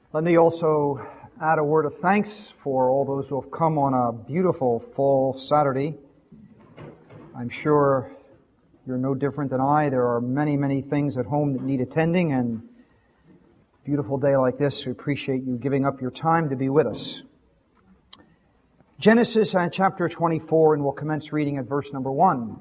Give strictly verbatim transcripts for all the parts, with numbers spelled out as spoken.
Let me also add a word of thanks for all those who have come on a beautiful fall Saturday. I'm sure you're no different than I. There are many, many things at home that need attending, and a beautiful day like this, we appreciate you giving up your time to be with us. Genesis uh, chapter twenty-four, and we'll commence reading at verse number one.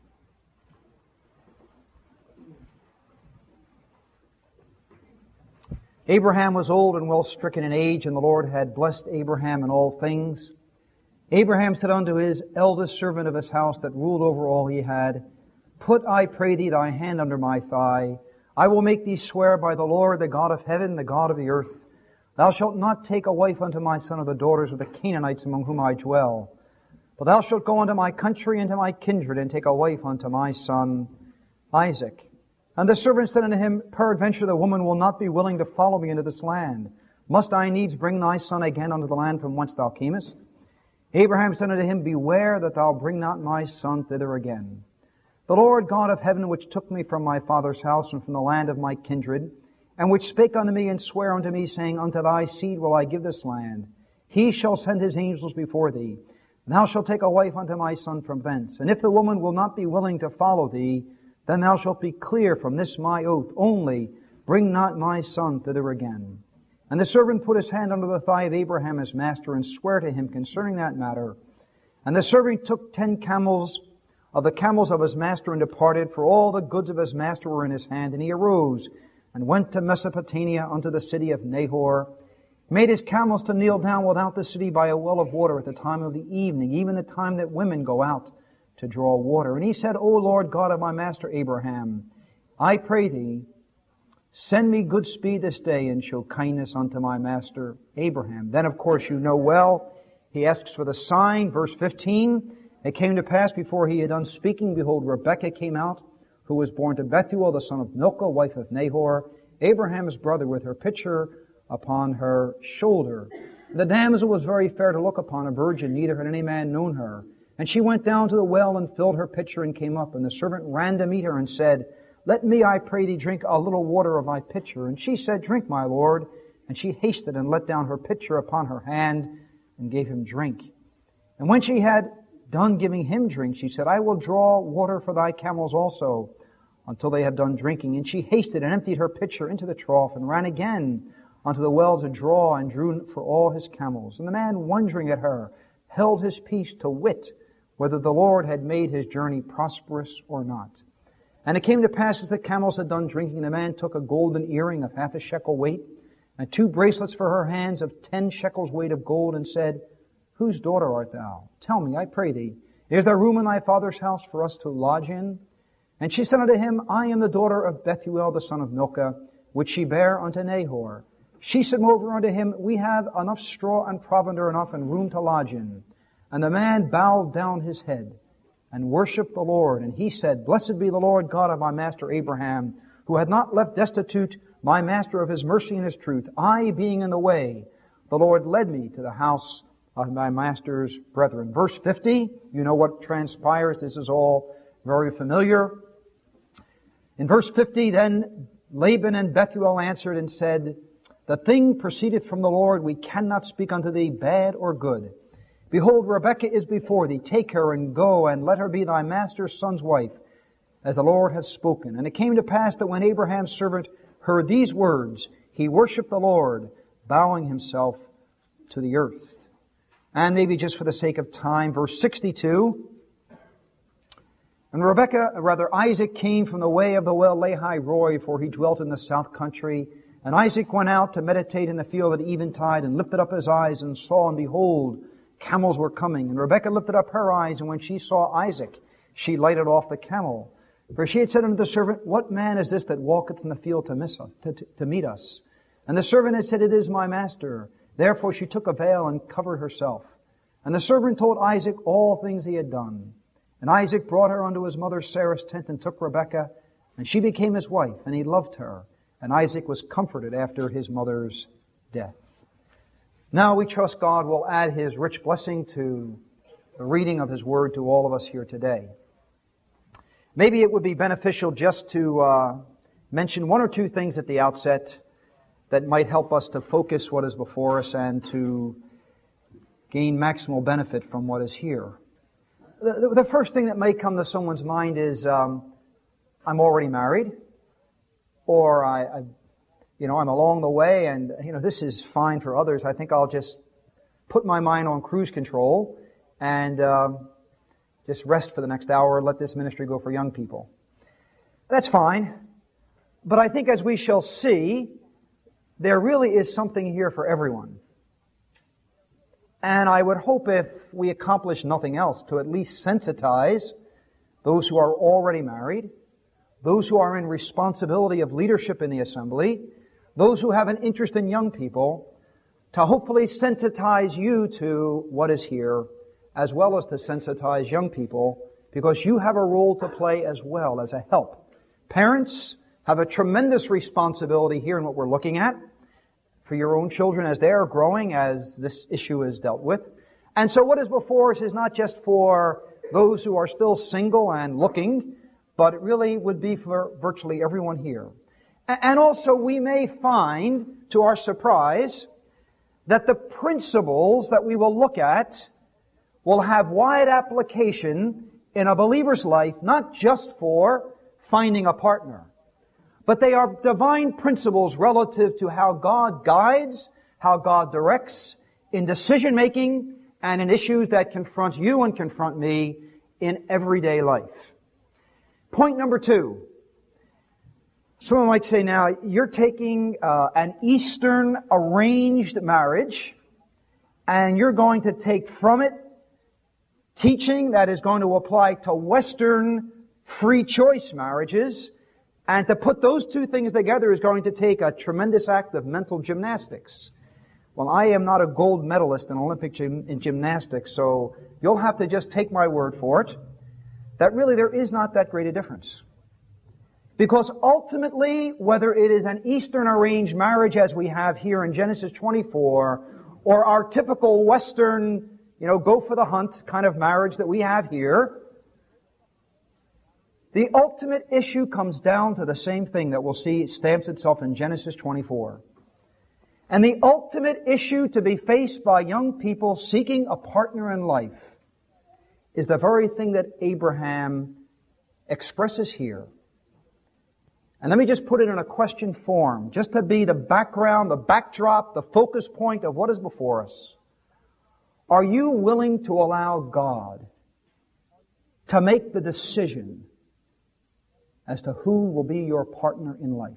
Abraham was old and well stricken in age, and the Lord had blessed Abraham in all things. Abraham said unto his eldest servant of his house that ruled over all he had, Put, I pray thee, thy hand under my thigh. I will make thee swear by the Lord, the God of heaven, the God of the earth. Thou shalt not take a wife unto my son of the daughters of the Canaanites among whom I dwell. But thou shalt go unto my country and to my kindred, and take a wife unto my son Isaac. And the servant said unto him, Peradventure the woman will not be willing to follow me into this land. Must I needs bring thy son again unto the land from whence thou camest? Abraham said unto him, Beware that thou bring not my son thither again. The Lord God of heaven, which took me from my father's house and from the land of my kindred, and which spake unto me and sware unto me, saying, Unto thy seed will I give this land. He shall send his angels before thee, and thou shalt take a wife unto my son from thence. And if the woman will not be willing to follow thee, then thou shalt be clear from this my oath. Only bring not my son thither again. And the servant put his hand under the thigh of Abraham his master, and sware to him concerning that matter. And the servant took ten camels of the camels of his master, and departed, for all the goods of his master were in his hand. And he arose, and went to Mesopotamia unto the city of Nahor, made his camels to kneel down without the city by a well of water at the time of the evening, even the time that women go out to draw water. And he said, O Lord God of my master Abraham, I pray thee, send me good speed this day, and show kindness unto my master Abraham. Then, of course, you know well, he asks for the sign. Verse fifteen, It came to pass before he had done speaking, behold, Rebekah came out, who was born to Bethuel, the son of Milcah, wife of Nahor, Abraham's brother, with her pitcher upon her shoulder. The damsel was very fair to look upon, a virgin, neither had any man known her. And she went down to the well and filled her pitcher and came up. And the servant ran to meet her and said, Let me, I pray thee, drink a little water of thy pitcher. And she said, Drink, my lord. And she hasted and let down her pitcher upon her hand and gave him drink. And when she had done giving him drink, she said, I will draw water for thy camels also, until they have done drinking. And she hasted and emptied her pitcher into the trough, and ran again unto the well to draw, and drew for all his camels. And the man, wondering at her, held his peace, to wit whether the Lord had made his journey prosperous or not. And it came to pass, as the camels had done drinking, the man took a golden earring of half a shekel weight, and two bracelets for her hands of ten shekels weight of gold, and said, Whose daughter art thou? Tell me, I pray thee, is there room in thy father's house for us to lodge in? And she said unto him, I am the daughter of Bethuel, the son of Milcah, which she bare unto Nahor. She said moreover unto him, We have enough straw and provender enough, and room to lodge in. And the man bowed down his head and worshipped the Lord. And he said, Blessed be the Lord God of my master Abraham, who had not left destitute my master of his mercy and his truth. I being in the way, the Lord led me to the house of my master's brethren. Verse fifty, you know what transpires. This is all very familiar. In verse fifty, then Laban and Bethuel answered and said, The thing proceedeth from the Lord. We cannot speak unto thee bad or good. Behold, Rebekah is before thee. Take her and go, and let her be thy master's son's wife, as the Lord hath spoken. And it came to pass that when Abraham's servant heard these words, he worshipped the Lord, bowing himself to the earth. And maybe just for the sake of time, verse sixty-two. And Rebekah, rather Isaac, came from the way of the well Lahai Roi, for he dwelt in the south country. And Isaac went out to meditate in the field at eventide, and lifted up his eyes, and saw, and behold, camels were coming. And Rebekah lifted up her eyes, and when she saw Isaac, she lighted off the camel. For she had said unto the servant, What man is this that walketh in the field to, miss us, to, to, to meet us? And the servant had said, It is my master. Therefore she took a veil and covered herself. And the servant told Isaac all things he had done. And Isaac brought her unto his mother Sarah's tent, and took Rebekah, and she became his wife, and he loved her. And Isaac was comforted after his mother's death. Now we trust God will add His rich blessing to the reading of His Word to all of us here today. Maybe it would be beneficial just to uh, mention one or two things at the outset that might help us to focus what is before us and to gain maximal benefit from what is here. The, the first thing that may come to someone's mind is, um, I'm already married, or I, I, you know, I'm along the way, and you know, this is fine for others. I think I'll just put my mind on cruise control and um, just rest for the next hour. Let this ministry go for young people. That's fine, but I think as we shall see, there really is something here for everyone. And I would hope, if we accomplish nothing else, to at least sensitize those who are already married, those who are in responsibility of leadership in the assembly, those who have an interest in young people, to hopefully sensitize you to what is here, as well as to sensitize young people, because you have a role to play as well as a help. Parents have a tremendous responsibility here in what we're looking at, for your own children as they are growing, as this issue is dealt with. And so what is before us is not just for those who are still single and looking, but it really would be for virtually everyone here. And also we may find, to our surprise, that the principles that we will look at will have wide application in a believer's life, not just for finding a partner, but they are divine principles relative to how God guides, how God directs in decision making and in issues that confront you and confront me in everyday life. Point number two. Someone might say now, you're taking uh, an Eastern arranged marriage and you're going to take from it teaching that is going to apply to Western free choice marriages. And to put those two things together is going to take a tremendous act of mental gymnastics. Well, I am not a gold medalist in Olympic gym, in gymnastics, so you'll have to just take my word for it, that really there is not that great a difference. Because ultimately, whether it is an Eastern arranged marriage as we have here in Genesis twenty-four, or our typical Western, you know, go for the hunt kind of marriage that we have here, the ultimate issue comes down to the same thing that we'll see stamps itself in Genesis twenty-four. And the ultimate issue to be faced by young people seeking a partner in life is the very thing that Abraham expresses here. And let me just put it in a question form, just to be the background, the backdrop, the focus point of what is before us. Are you willing to allow God to make the decision as to who will be your partner in life?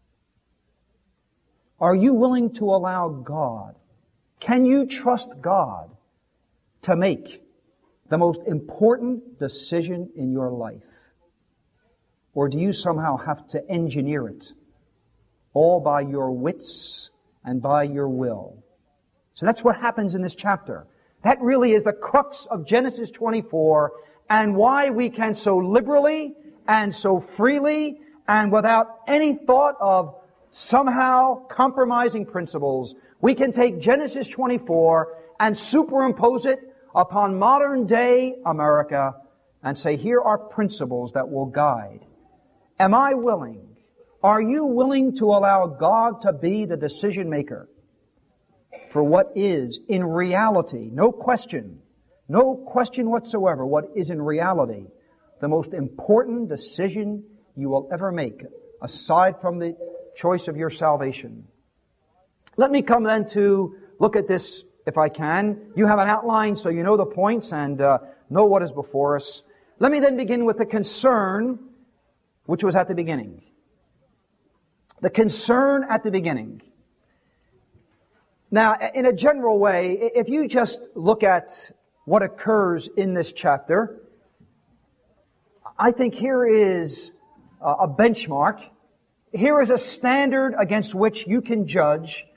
Are you willing to allow God? Can you trust God to make the most important decision in your life? Or do you somehow have to engineer it all by your wits and by your will? So that's what happens in this chapter. That really is the crux of Genesis twenty-four, and why we can so liberally and so freely and without any thought of somehow compromising principles, we can take Genesis twenty-four and superimpose it upon modern day America and say, here are principles that will guide. Am I willing? Are you willing to allow God to be the decision maker for what is in reality, no question, no question whatsoever, what is in reality the most important decision you will ever make, aside from the choice of your salvation? Let me come then to look at this, if I can. You have an outline so you know the points and uh, know what is before us. Let me then begin with the concern which was at the beginning. The concern at the beginning. Now, in a general way, if you just look at what occurs in this chapter, I think here is a benchmark. Here is a standard against which you can judge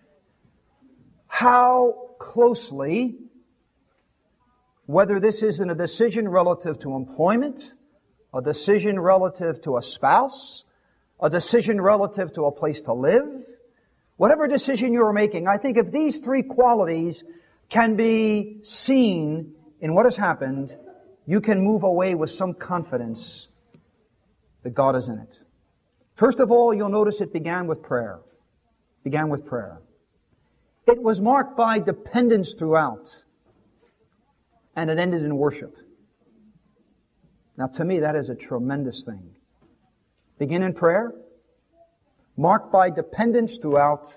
how closely, whether this is in a decision relative to employment, a decision relative to a spouse, a decision relative to a place to live, whatever decision you are making, I think if these three qualities can be seen in what has happened, you can move away with some confidence that God is in it. First of all, you'll notice it began with prayer. began with prayer. It was marked by dependence throughout, and it ended in worship. Now, to me, that is a tremendous thing. Begin in prayer, marked by dependence throughout,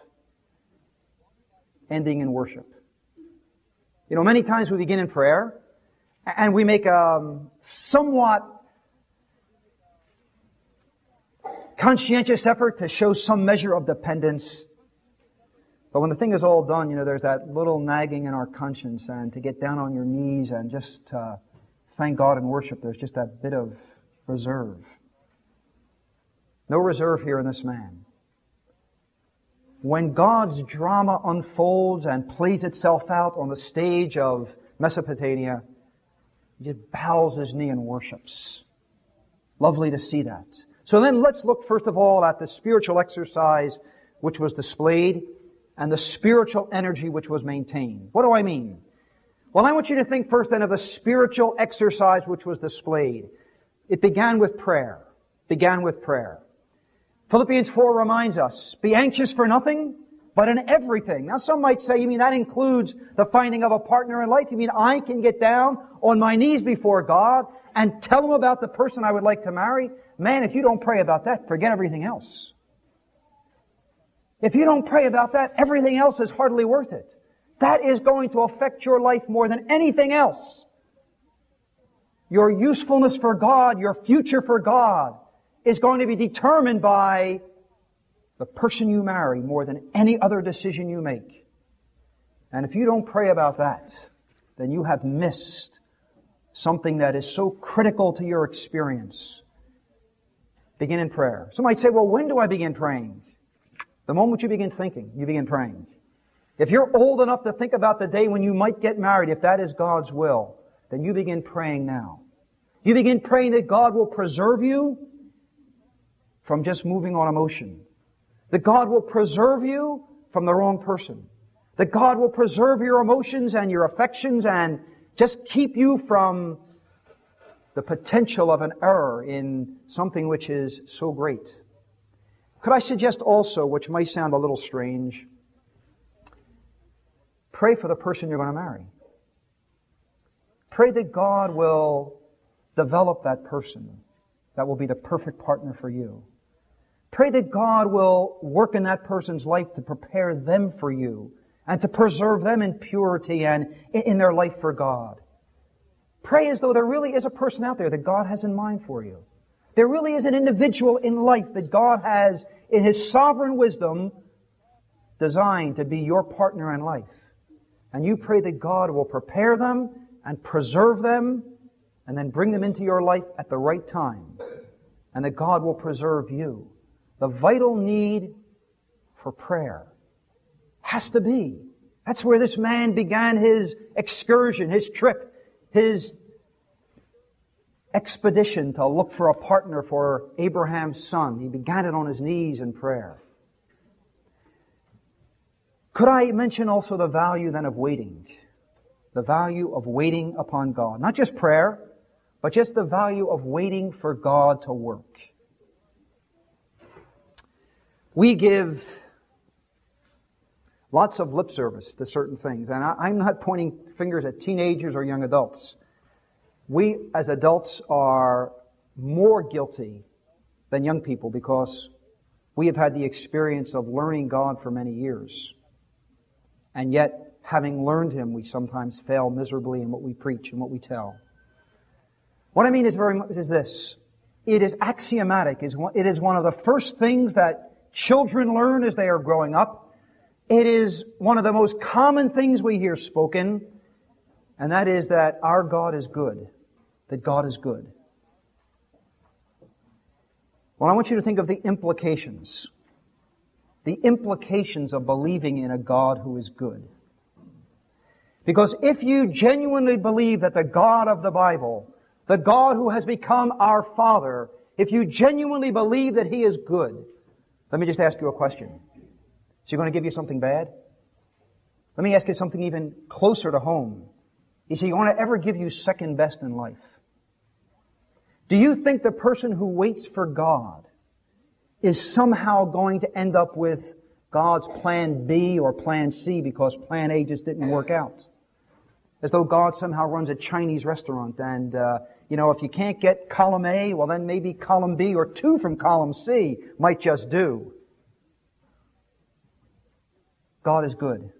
ending in worship. You know, many times we begin in prayer, and we make a somewhat conscientious effort to show some measure of dependence. But when the thing is all done, you know, there's that little nagging in our conscience, and to get down on your knees and just uh, thank God and worship, there's just that bit of reserve. No reserve here in this man. When God's drama unfolds and plays itself out on the stage of Mesopotamia, he just bows his knee and worships. Lovely to see that. So then let's look first of all at the spiritual exercise which was displayed and the spiritual energy which was maintained. What do I mean? Well, I want you to think first then of the spiritual exercise which was displayed. It began with prayer. Began with prayer. Philippians four reminds us, be anxious for nothing, but in everything. Now some might say, you mean that includes the finding of a partner in life? You mean I can get down on my knees before God and tell Him about the person I would like to marry? Man, if you don't pray about that, forget everything else. If you don't pray about that, everything else is hardly worth it. That is going to affect your life more than anything else. Your usefulness for God, your future for God, is going to be determined by the person you marry more than any other decision you make. And if you don't pray about that, then you have missed something that is so critical to your experience. Begin in prayer. Some might say, well, when do I begin praying? The moment you begin thinking, you begin praying. If you're old enough to think about the day when you might get married, if that is God's will, then you begin praying now. You begin praying that God will preserve you from just moving on emotion. That God will preserve you from the wrong person. That God will preserve your emotions and your affections and just keep you from the potential of an error in something which is so great. Could I suggest also, which might sound a little strange, pray for the person you're going to marry. Pray that God will develop that person that will be the perfect partner for you. Pray that God will work in that person's life to prepare them for you and to preserve them in purity and in their life for God. Pray as though there really is a person out there that God has in mind for you. There really is an individual in life that God has, in His sovereign wisdom, designed to be your partner in life. And you pray that God will prepare them and preserve them and then bring them into your life at the right time. And that God will preserve you. The vital need for prayer has to be. That's where this man began his excursion, his trip, his expedition to look for a partner for Abraham's son. He began it on his knees in prayer. Could I mention also the value then of waiting? The value of waiting upon God. Not just prayer, but just the value of waiting for God to work. We give lots of lip service to certain things. And I, I'm not pointing fingers at teenagers or young adults. We, as adults, are more guilty than young people because we have had the experience of learning God for many years. And yet, having learned Him, we sometimes fail miserably in what we preach and what we tell. What I mean is very much is this. It is axiomatic. It is one of the first things that children learn as they are growing up. It is one of the most common things we hear spoken, and that is that our God is good. That God is good. Well, I want you to think of the implications. The implications of believing in a God who is good. Because if you genuinely believe that the God of the Bible, the God who has become our Father, if you genuinely believe that He is good, let me just ask you a question. Is He going to give you something bad? Let me ask you something even closer to home. Is He going to ever give you second best in life? Do you think the person who waits for God is somehow going to end up with God's plan B or plan C because plan A just didn't work out. As though God somehow runs a Chinese restaurant and, uh, you know, if you can't get column A, well then maybe column B or two from column C might just do. God is good.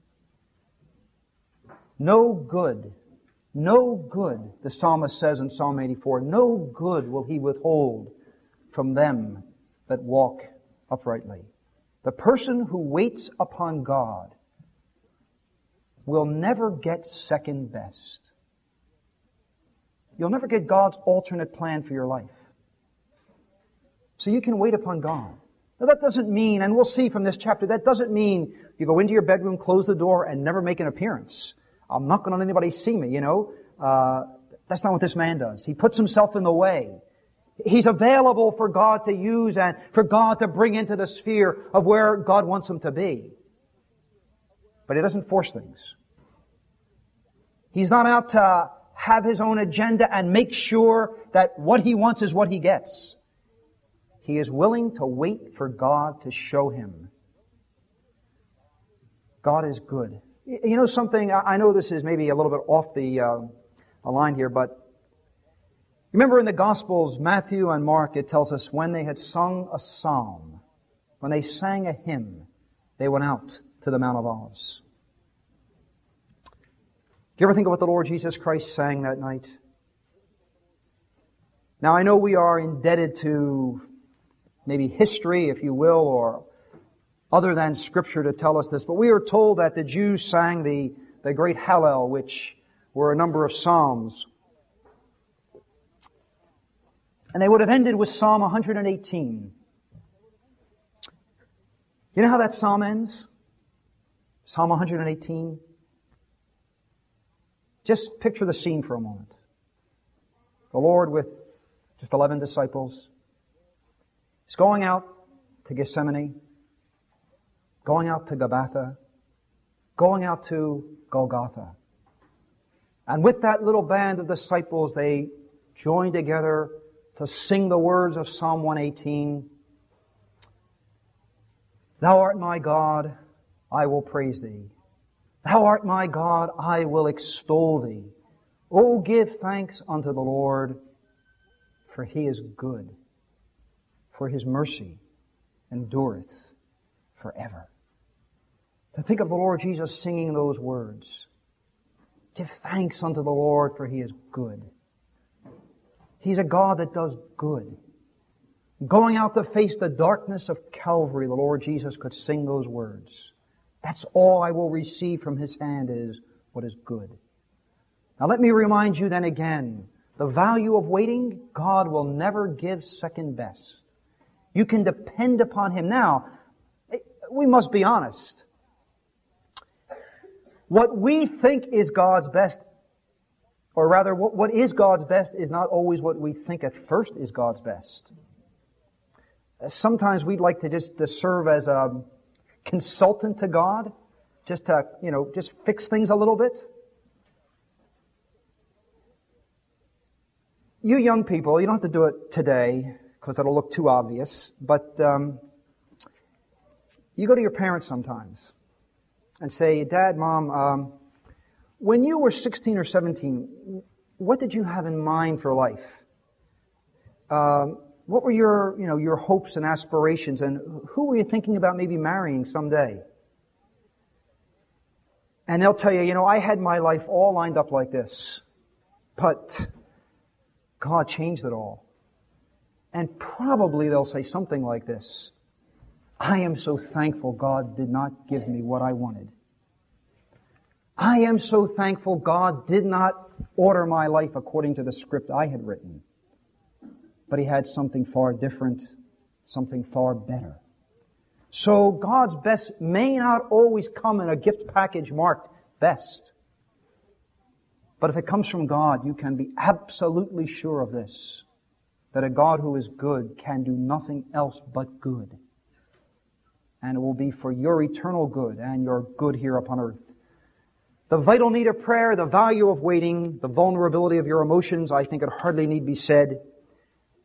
No good, no good, the psalmist says in Psalm eighty-four, no good will He withhold from them that walk uprightly. The person who waits upon God will never get second best. You'll never get God's alternate plan for your life. So you can wait upon God. Now that doesn't mean, and we'll see from this chapter, that doesn't mean you go into your bedroom, close the door, and never make an appearance. I'm not going to let anybody see me, you know. Uh, that's not what this man does. He puts himself in the way. He's available for God to use and for God to bring into the sphere of where God wants him to be. But he doesn't force things. He's not out to have his own agenda and make sure that what he wants is what he gets. He is willing to wait for God to show him. God is good. You know something, I know this is maybe a little bit off the, uh, the line here, but remember in the Gospels, Matthew and Mark, it tells us when they had sung a psalm, when they sang a hymn, they went out to the Mount of Olives. Do you ever think of what the Lord Jesus Christ sang that night? Now I know we are indebted to maybe history, if you will, or other than Scripture to tell us this, but we are told that the Jews sang the, the great Hallel, which were a number of psalms. And they would have ended with Psalm one hundred eighteen. You know how that psalm ends? Psalm one hundred eighteen. Just picture the scene for a moment. The Lord with just eleven disciples is going out to Gethsemane, going out to Gabbatha, going out to Golgotha. And with that little band of disciples, they join together to sing the words of Psalm one eighteen. Thou art my God, I will praise Thee. Thou art my God, I will extol Thee. O give thanks unto the Lord, for He is good, for His mercy endureth forever. To think of the Lord Jesus singing those words. Give thanks unto the Lord, for He is good. He's a God that does good. Going out to face the darkness of Calvary, the Lord Jesus could sing those words. That's all I will receive from His hand is what is good. Now let me remind you then again, the value of waiting, God will never give second best. You can depend upon Him. Now, we must be honest. What we think is God's best, or rather what, what is God's best is not always what we think at first is God's best. Sometimes we'd like to just to serve as a consultant to God, just to, you know, just fix things a little bit. You young people, you don't have to do it today, because it'll look too obvious, but um, you go to your parents sometimes and say, Dad, Mom, um, when you were sixteen or seventeen, what did you have in mind for life? Um, what were your, you know, your hopes and aspirations, and who were you thinking about maybe marrying someday? And they'll tell you, you know, I had my life all lined up like this, but God changed it all. And probably they'll say something like this: I am so thankful God did not give me what I wanted. I am so thankful God did not order my life according to the script I had written. But He had something far different, something far better. So God's best may not always come in a gift package marked best. But if it comes from God, you can be absolutely sure of this, that a God who is good can do nothing else but good. And it will be for your eternal good and your good here upon earth. The vital need of prayer, the value of waiting, the vulnerability of your emotions, I think it hardly need be said.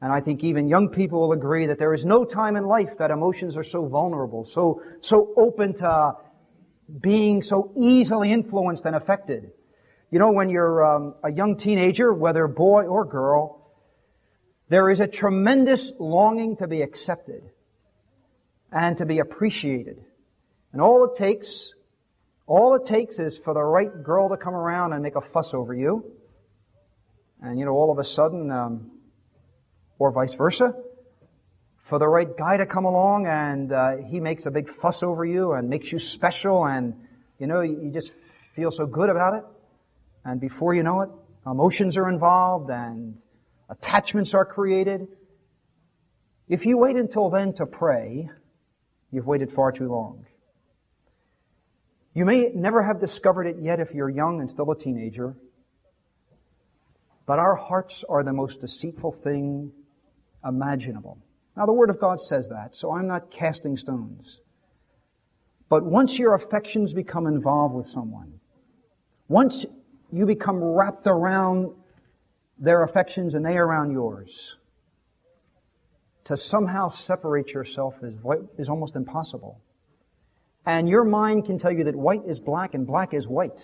And I think even young people will agree that there is no time in life that emotions are so vulnerable, so, so open to being so easily influenced and affected. You know, when you're um, a young teenager, whether boy or girl, there is a tremendous longing to be accepted and to be appreciated. And all it takes, all it takes is for the right girl to come around and make a fuss over you. And, you know, all of a sudden, um, or vice versa, for the right guy to come along and uh, he makes a big fuss over you and makes you special, and, you know, you just feel so good about it. And before you know it, emotions are involved and attachments are created. If you wait until then to pray, you've waited far too long. You may never have discovered it yet if you're young and still a teenager, but our hearts are the most deceitful thing imaginable. Now, the Word of God says that, so I'm not casting stones. But once your affections become involved with someone, once you become wrapped around their affections and they around yours, to somehow separate yourself is, is almost impossible. And your mind can tell you that white is black and black is white,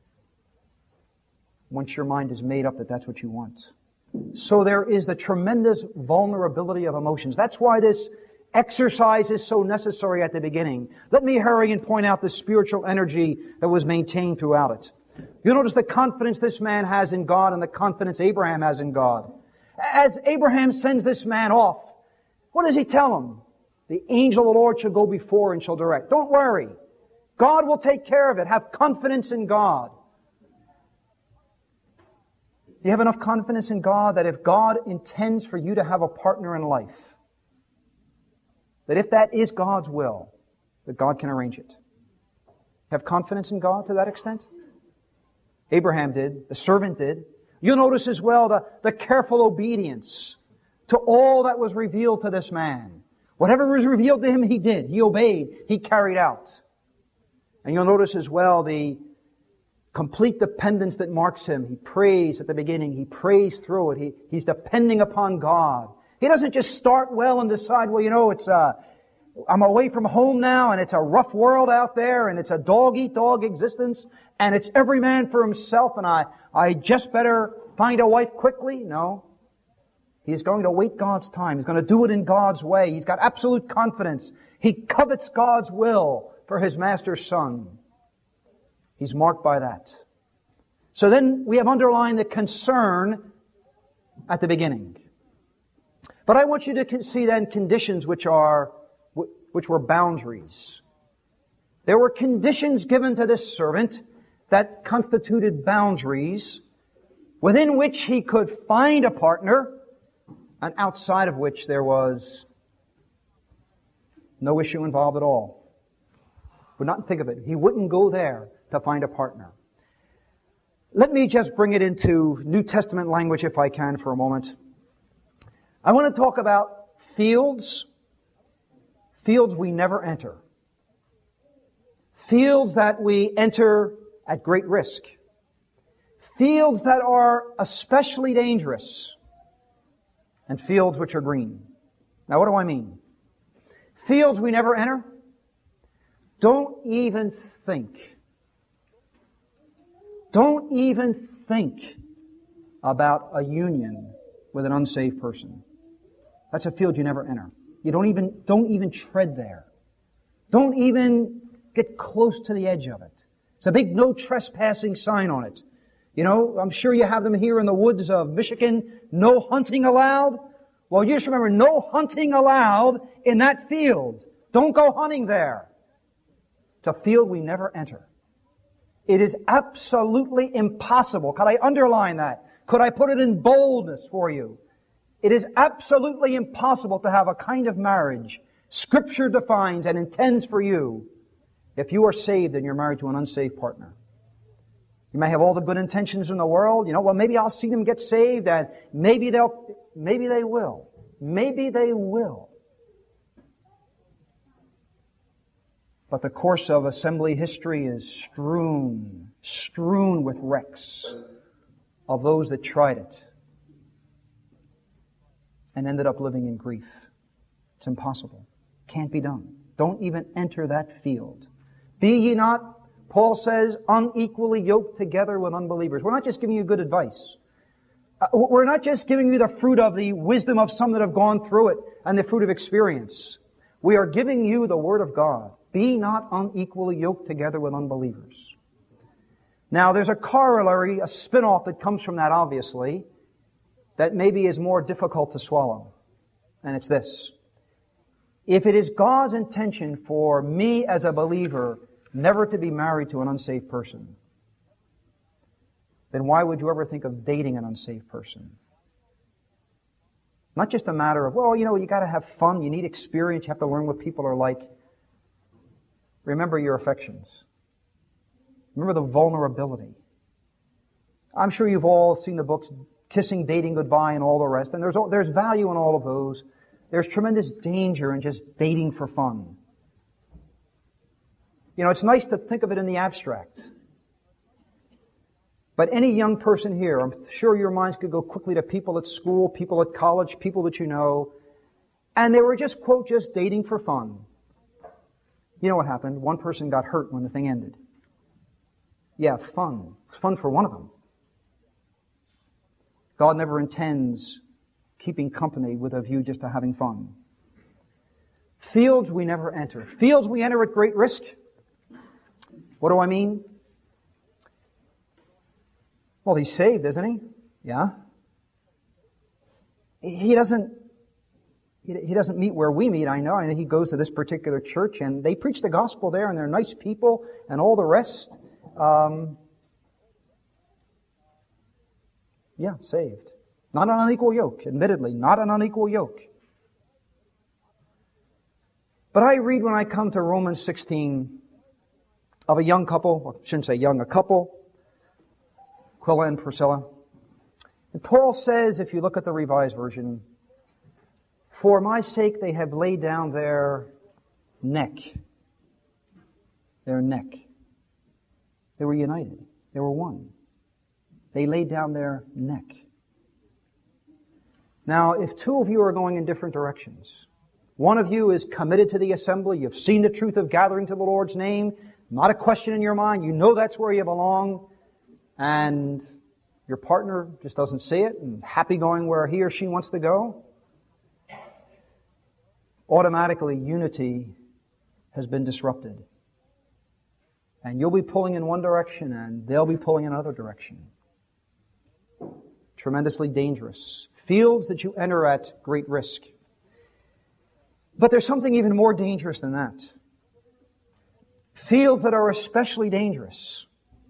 once your mind is made up that that's what you want. So there is the tremendous vulnerability of emotions. That's why this exercise is so necessary at the beginning. Let me hurry and point out the spiritual energy that was maintained throughout it. You notice the confidence this man has in God and the confidence Abraham has in God. As Abraham sends this man off, what does he tell him? The angel of the Lord shall go before and shall direct. Don't worry. God will take care of it. Have confidence in God. Do you have enough confidence in God that if God intends for you to have a partner in life, that if that is God's will, that God can arrange it? Have confidence in God to that extent? Abraham did. The servant did. You'll notice as well the, the careful obedience to all that was revealed to this man. Whatever was revealed to him, he did. He obeyed. He carried out. And you'll notice as well the complete dependence that marks him. He prays at the beginning. He prays through it. He, he's depending upon God. He doesn't just start well and decide, well, you know, it's uh, I'm away from home now, and it's a rough world out there, and it's a dog-eat-dog existence, and it's every man for himself, and I, I just better find a wife quickly. No. He's going to wait God's time. He's going to do it in God's way. He's got absolute confidence. He covets God's will for his master's son. He's marked by that. So then we have underlined the concern at the beginning. But I want you to see then conditions which are, which were boundaries. There were conditions given to this servant that constituted boundaries within which he could find a partner, and outside of which there was no issue involved at all. Would not think of it. He wouldn't go there to find a partner. Let me just bring it into New Testament language if I can for a moment. I want to talk about fields, fields we never enter. Fields that we enter at great risk. Fields that are especially dangerous. And fields which are green. Now what do I mean? Fields we never enter. Don't even think. Don't even think about a union with an unsaved person. That's a field you never enter. You don't even, don't even tread there. Don't even get close to the edge of it. It's a big no trespassing sign on it. You know, I'm sure you have them here in the woods of Michigan. No hunting allowed. Well, you just remember, no hunting allowed in that field. Don't go hunting there. It's a field we never enter. It is absolutely impossible. Could I underline that? Could I put it in boldness for you? It is absolutely impossible to have a kind of marriage Scripture defines and intends for you if you are saved and you're married to an unsaved partner. You may have all the good intentions in the world. You know, well, maybe I'll see them get saved, and maybe they'll, maybe they will. Maybe they will. But the course of assembly history is strewn, strewn with wrecks of those that tried it. and ended up living in grief. It's impossible. Can't be done. Don't even enter that field. Be ye not, Paul says, unequally yoked together with unbelievers. We're not just giving you good advice. Uh, we're not just giving you the fruit of the wisdom of some that have gone through it and the fruit of experience. We are giving you the Word of God. Be not unequally yoked together with unbelievers. Now, there's a corollary, a spin-off that comes from that, obviously, that maybe is more difficult to swallow. And it's this. If it is God's intention for me as a believer never to be married to an unsaved person, then why would you ever think of dating an unsaved person? Not just a matter of, well, you know, you got to have fun, you need experience, you have to learn what people are like. Remember your affections. Remember the vulnerability. I'm sure you've all seen the books, Kissing, Dating Goodbye, and all the rest, and there's there's value in all of those. There's tremendous danger in just dating for fun. You know, it's nice to think of it in the abstract. But any young person here, I'm sure your minds could go quickly to people at school, people at college, people that you know, and they were just, quote, just dating for fun. You know what happened? One person got hurt when the thing ended. Yeah, fun. It's fun for one of them. God never intends keeping company with a view just to having fun. Fields we never enter. Fields we enter at great risk. What do I mean? Well, he's saved, isn't he? Yeah. He doesn't, he doesn't meet where we meet, I know. I know he goes to this particular church and they preach the gospel there and they're nice people and all the rest. Um, yeah, saved. Not an unequal yoke, admittedly, not an unequal yoke. But I read when I come to Romans sixteen of a young couple, well, I shouldn't say young, a couple, Aquila and Priscilla. And Paul says, if you look at the Revised Version, for my sake they have laid down their neck. Their neck. They were united. They were one. They laid down their neck. Now, if two of you are going in different directions, one of you is committed to the assembly, you've seen the truth of gathering to the Lord's name, not a question in your mind, you know that's where you belong, and your partner just doesn't see it and happy going where he or she wants to go, automatically unity has been disrupted. And you'll be pulling in one direction and they'll be pulling in another direction. Tremendously dangerous. Fields that you enter at great risk. But there's something even more dangerous than that. Fields that are especially dangerous.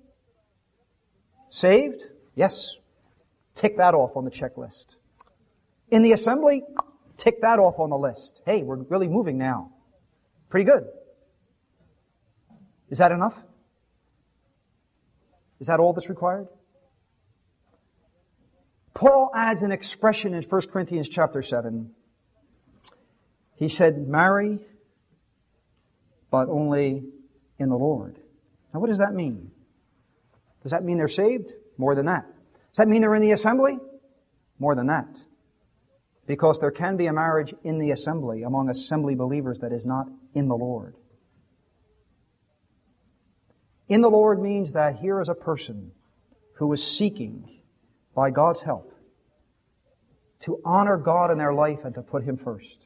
Saved? Yes. Tick that off on the checklist. In the assembly? Tick that off on the list. Hey, we're really moving now. Pretty good. Is that enough? Is that all that's required? Paul adds an expression in First Corinthians chapter seven. He said, marry, but only in the Lord. Now what does that mean? Does that mean they're saved? More than that. Does that mean they're in the assembly? More than that. Because there can be a marriage in the assembly, among assembly believers, that is not in the Lord. In the Lord means that here is a person who is seeking, by God's help, to honor God in their life and to put Him first.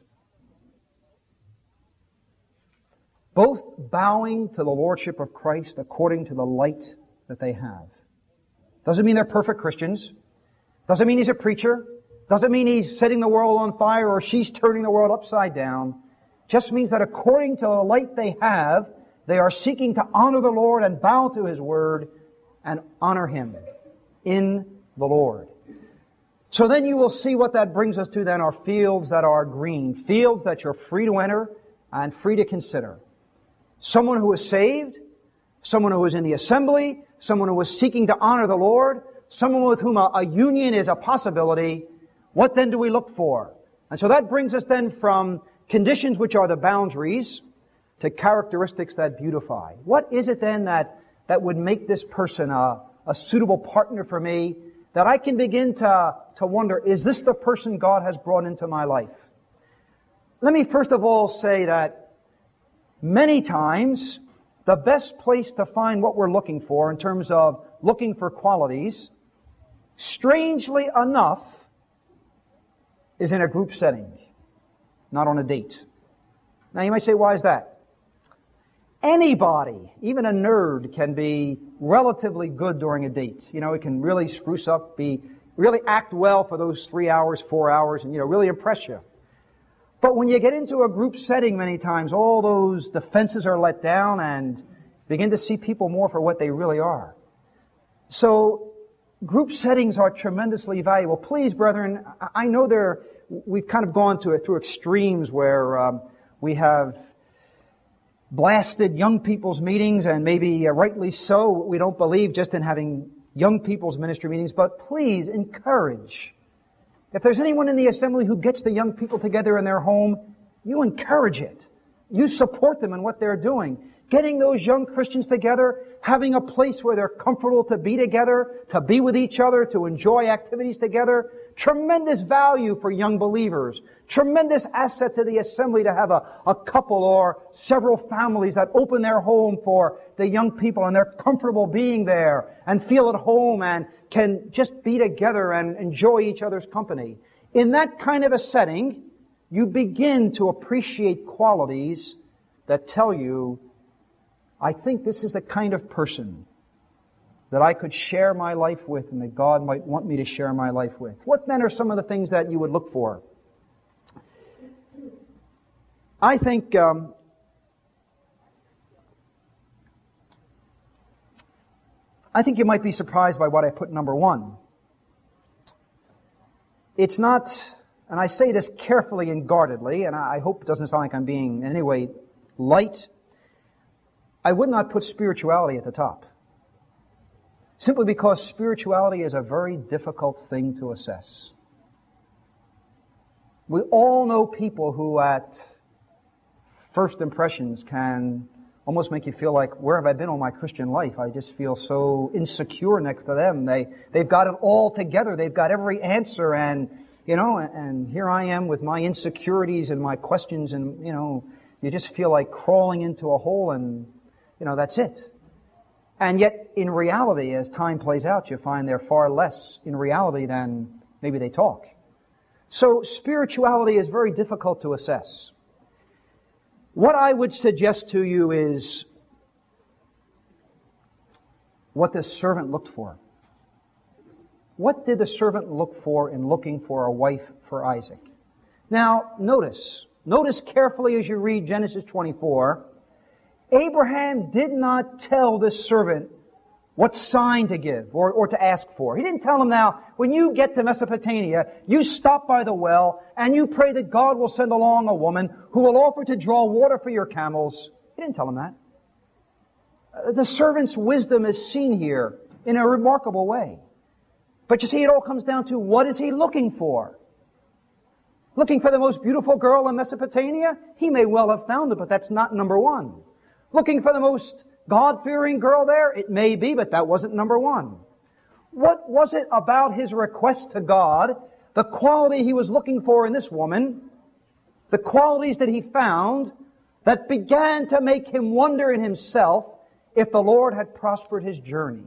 Both bowing to the Lordship of Christ according to the light that they have. Doesn't mean they're perfect Christians. Doesn't mean he's a preacher. Doesn't mean he's setting the world on fire or she's turning the world upside down. Just means that according to the light they have, they are seeking to honor the Lord and bow to His Word and honor Him in the Lord. So then you will see what that brings us to then are fields that are green. Fields that you're free to enter and free to consider. Someone who is saved, someone who is in the assembly, someone who is seeking to honor the Lord, someone with whom a, a union is a possibility. What then do we look for? And so that brings us then from conditions which are the boundaries to characteristics that beautify. What is it then that, that would make this person a, a suitable partner for me that I can begin to, to wonder, is this the person God has brought into my life? Let me first of all say that many times the best place to find what we're looking for in terms of looking for qualities, strangely enough, is in a group setting, not on a date. Now you might say, why is that? Anybody, even a nerd, can be relatively good during a date. You know, it can really spruce up, be really act well for those three hours, four hours, and, you know, really impress you. But when you get into a group setting many times, all those defenses are let down and begin to see people more for what they really are. So, group settings are tremendously valuable. Please, brethren, I know there, we've kind of gone to it through extremes where um, we have blasted young people's meetings, and maybe uh, rightly so. We don't believe just in having young people's ministry meetings, but please encourage. If there's anyone in the assembly who gets the young people together in their home, you encourage it. You support them in what they're doing. Getting those young Christians together, having a place where they're comfortable to be together, to be with each other, to enjoy activities together. Tremendous value for young believers. Tremendous asset to the assembly to have a, a couple or several families that open their home for the young people and they're comfortable being there and feel at home and can just be together and enjoy each other's company. In that kind of a setting, you begin to appreciate qualities that tell you, I think this is the kind of person that I could share my life with and that God might want me to share my life with. What then are some of the things that you would look for? I think um, I think you might be surprised by what I put number one. It's not, and I say this carefully and guardedly, and I hope it doesn't sound like I'm being in any way light. I would not put spirituality at the top. Simply because spirituality is a very difficult thing to assess. We all know people who at first impressions can almost make you feel like, where have I been all my Christian life? I just feel so insecure next to them. They, they've got it all together. They've got every answer, and, you know, and here I am with my insecurities and my questions, and, you know, you just feel like crawling into a hole, and, you know, that's it. And yet, in reality, as time plays out, you find they're far less in reality than maybe they talk. So spirituality is very difficult to assess. What I would suggest to you is what this servant looked for. What did the servant look for in looking for a wife for Isaac? Now, notice, notice carefully as you read Genesis twenty-four, Abraham did not tell this servant what sign to give or, or to ask for. He didn't tell him, now, when you get to Mesopotamia, you stop by the well and you pray that God will send along a woman who will offer to draw water for your camels. He didn't tell him that. Uh, the servant's wisdom is seen here in a remarkable way. But you see, it all comes down to, what is he looking for? Looking for the most beautiful girl in Mesopotamia? He may well have found it, but that's not number one. Looking for the most God-fearing girl there? It may be, but that wasn't number one. What was it about his request to God, the quality he was looking for in this woman, the qualities that he found, that began to make him wonder in himself if the Lord had prospered his journey?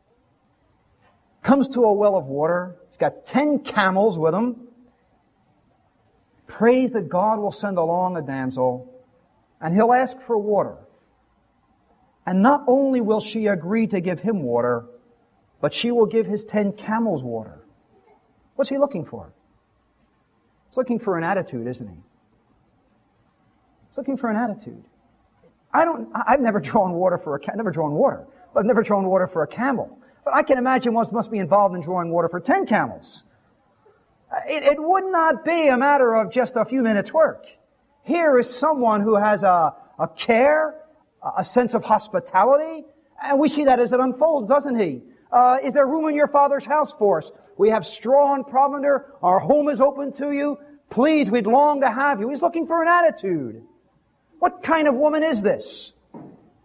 Comes to a well of water. He's got ten camels with him. Prays that God will send along a damsel, and he'll ask for water. And not only will she agree to give him water, but she will give his ten camels water. What's he looking for? He's looking for an attitude, isn't he? He's looking for an attitude. I don't, I've never drawn water for a, never drawn water. I've never drawn water for a camel. But I can imagine what must be involved in drawing water for ten camels. It, it would not be a matter of just a few minutes' work. Here is someone who has a, a care, a sense of hospitality, and we see that as it unfolds, doesn't he? Uh, is there room in your Father's house for us? We have straw and provender. Our home is open to you. Please, we'd long to have you. He's looking for an attitude. What kind of woman is this?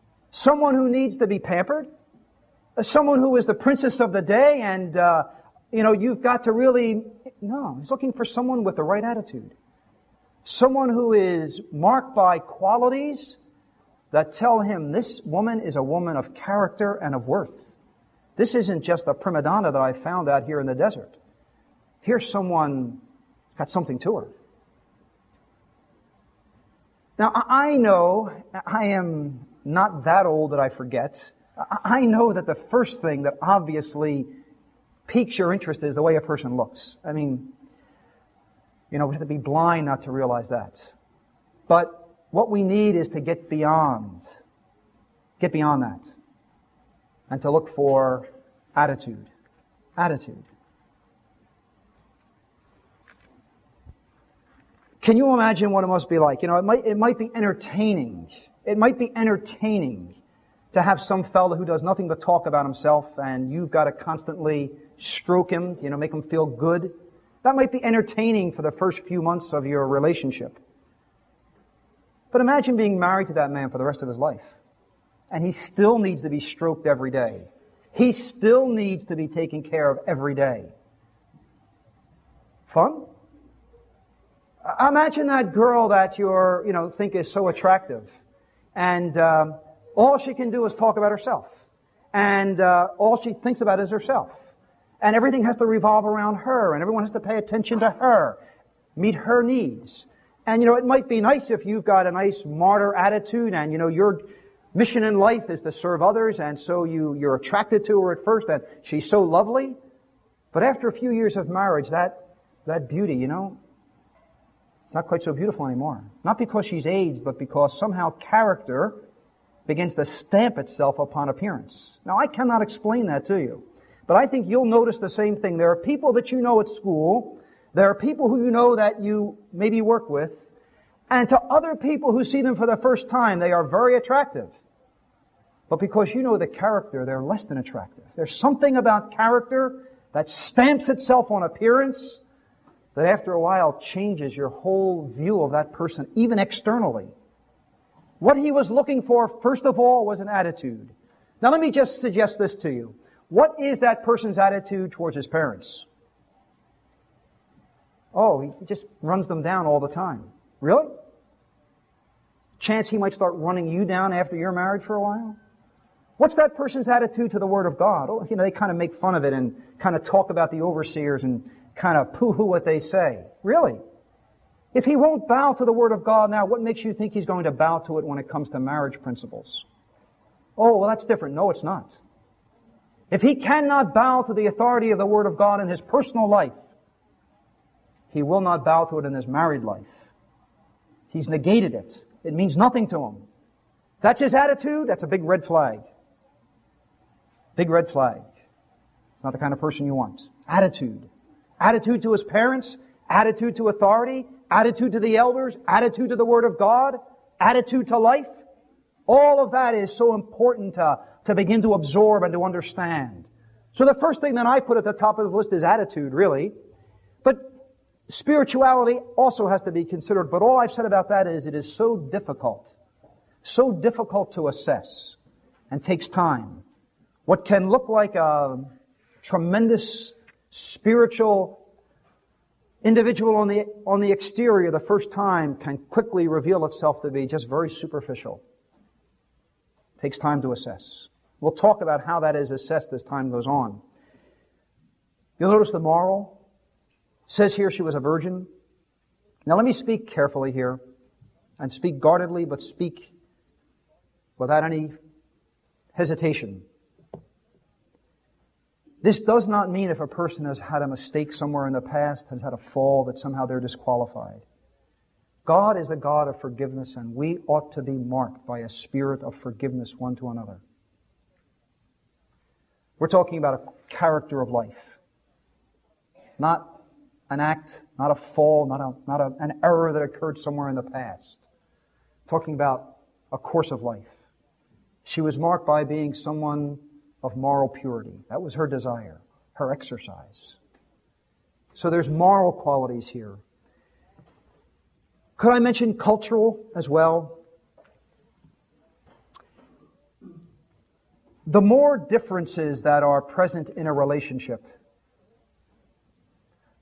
Someone who needs to be pampered? Someone who is the princess of the day and, uh, you know, you've got to really, no, he's looking for someone with the right attitude. Someone who is marked by qualities that tell him this woman is a woman of character and of worth. This isn't just a prima donna that I found out here in the desert. Here's someone got something to her. Now, I know, I am not that old that I forget. I know that the first thing that obviously piques your interest is the way a person looks. I mean, you know, we have to be blind not to realize that. But what we need is to get beyond, get beyond that. And to look for attitude. Attitude. Can you imagine what it must be like? You know, it might, it might be entertaining. It might be entertaining to have some fellow who does nothing but talk about himself and you've got to constantly stroke him, you know, make him feel good. That might be entertaining for the first few months of your relationship. But imagine being married to that man for the rest of his life. And he still needs to be stroked every day. He still needs to be taken care of every day. Fun? Imagine that girl that you're, you know, think is so attractive. And um, all she can do is talk about herself. And uh, all she thinks about is herself. And everything has to revolve around her. And everyone has to pay attention to her. Meet her needs. And, you know, it might be nice if you've got a nice martyr attitude and, you know, your mission in life is to serve others. And so you, you're attracted to her at first and she's so lovely. But after a few years of marriage, that, that beauty, you know, it's not quite so beautiful anymore. Not because she's aged, but because somehow character begins to stamp itself upon appearance. Now, I cannot explain that to you. But I think you'll notice the same thing. There are people that you know at school. There are people who you know that you maybe work with. And to other people who see them for the first time, they are very attractive. But because you know the character, they're less than attractive. There's something about character that stamps itself on appearance that after a while changes your whole view of that person, even externally. What he was looking for, first of all, was an attitude. Now let me just suggest this to you. What is that person's attitude towards his parents? Oh, he just runs them down all the time. Really? Chance he might start running you down after you're married for a while? What's that person's attitude to the Word of God? Oh, you know, they kind of make fun of it and kind of talk about the overseers and kind of poo-hoo what they say. Really? If he won't bow to the Word of God now, what makes you think he's going to bow to it when it comes to marriage principles? Oh, well, that's different. No, it's not. If he cannot bow to the authority of the Word of God in his personal life, he will not bow to it in his married life. He's negated it. It means nothing to him. That's his attitude. That's a big red flag. Big red flag. It's not the kind of person you want. Attitude. Attitude to his parents, attitude to authority, attitude to the elders, attitude to the Word of God, attitude to life. All of that is so important to, to begin to absorb and to understand. So the first thing that I put at the top of the list is attitude, really. But spirituality also has to be considered. But all I've said about that is it is so difficult, so difficult to assess and takes time. What can look like a tremendous spiritual individual on the on the exterior the first time can quickly reveal itself to be just very superficial. It takes time to assess. We'll talk about how that is assessed as time goes on. You'll notice the moral. It says here she was a virgin. Now let me speak carefully here and speak guardedly, but speak without any hesitation. This does not mean if a person has had a mistake somewhere in the past, has had a fall, that somehow they're disqualified. God is the God of forgiveness, and we ought to be marked by a spirit of forgiveness one to another. We're talking about a character of life. Not an act, not a fall, not, a, not a, an error that occurred somewhere in the past. Talking about a course of life. She was marked by being someone of moral purity. That was her desire, her exercise. So there's moral qualities here. Could I mention cultural as well? The more differences that are present in a relationship,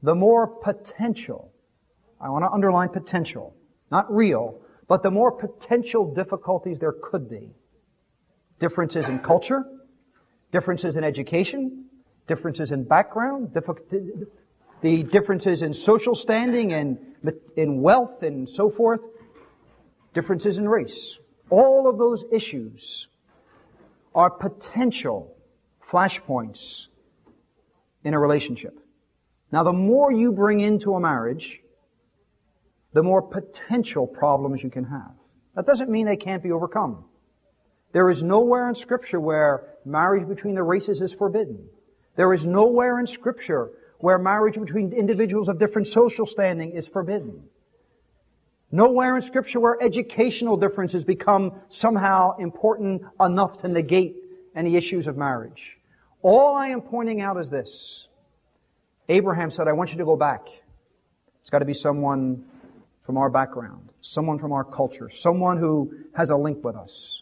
the more potential, I want to underline potential, not real, but the more potential difficulties there could be. Differences in culture, differences in education, differences in background, the differences in social standing and in wealth and so forth, differences in race. All of those issues are potential flashpoints in a relationship. Now, the more you bring into a marriage, the more potential problems you can have. That doesn't mean they can't be overcome. There is nowhere in Scripture where marriage between the races is forbidden. There is nowhere in Scripture where marriage between individuals of different social standing is forbidden. Nowhere in Scripture where educational differences become somehow important enough to negate any issues of marriage. All I am pointing out is this. Abraham said, I want you to go back. It's got to be someone from our background, someone from our culture, someone who has a link with us.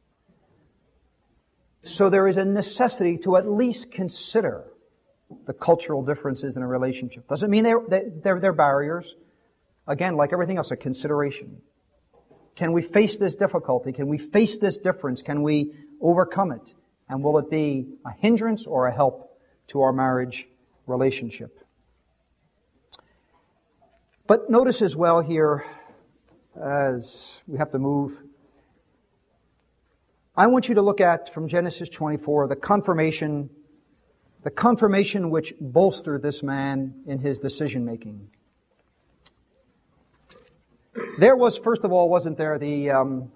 So there is a necessity to at least consider the cultural differences in a relationship. Doesn't mean they're, they're, they're barriers. Again, like everything else, a consideration. Can we face this difficulty? Can we face this difference? Can we overcome it? And will it be a hindrance or a help to our marriage relationship? But notice as well here, as we have to move, I want you to look at, from Genesis twenty-four, the confirmation, the confirmation which bolstered this man in his decision making. There was, first of all, wasn't there, the um,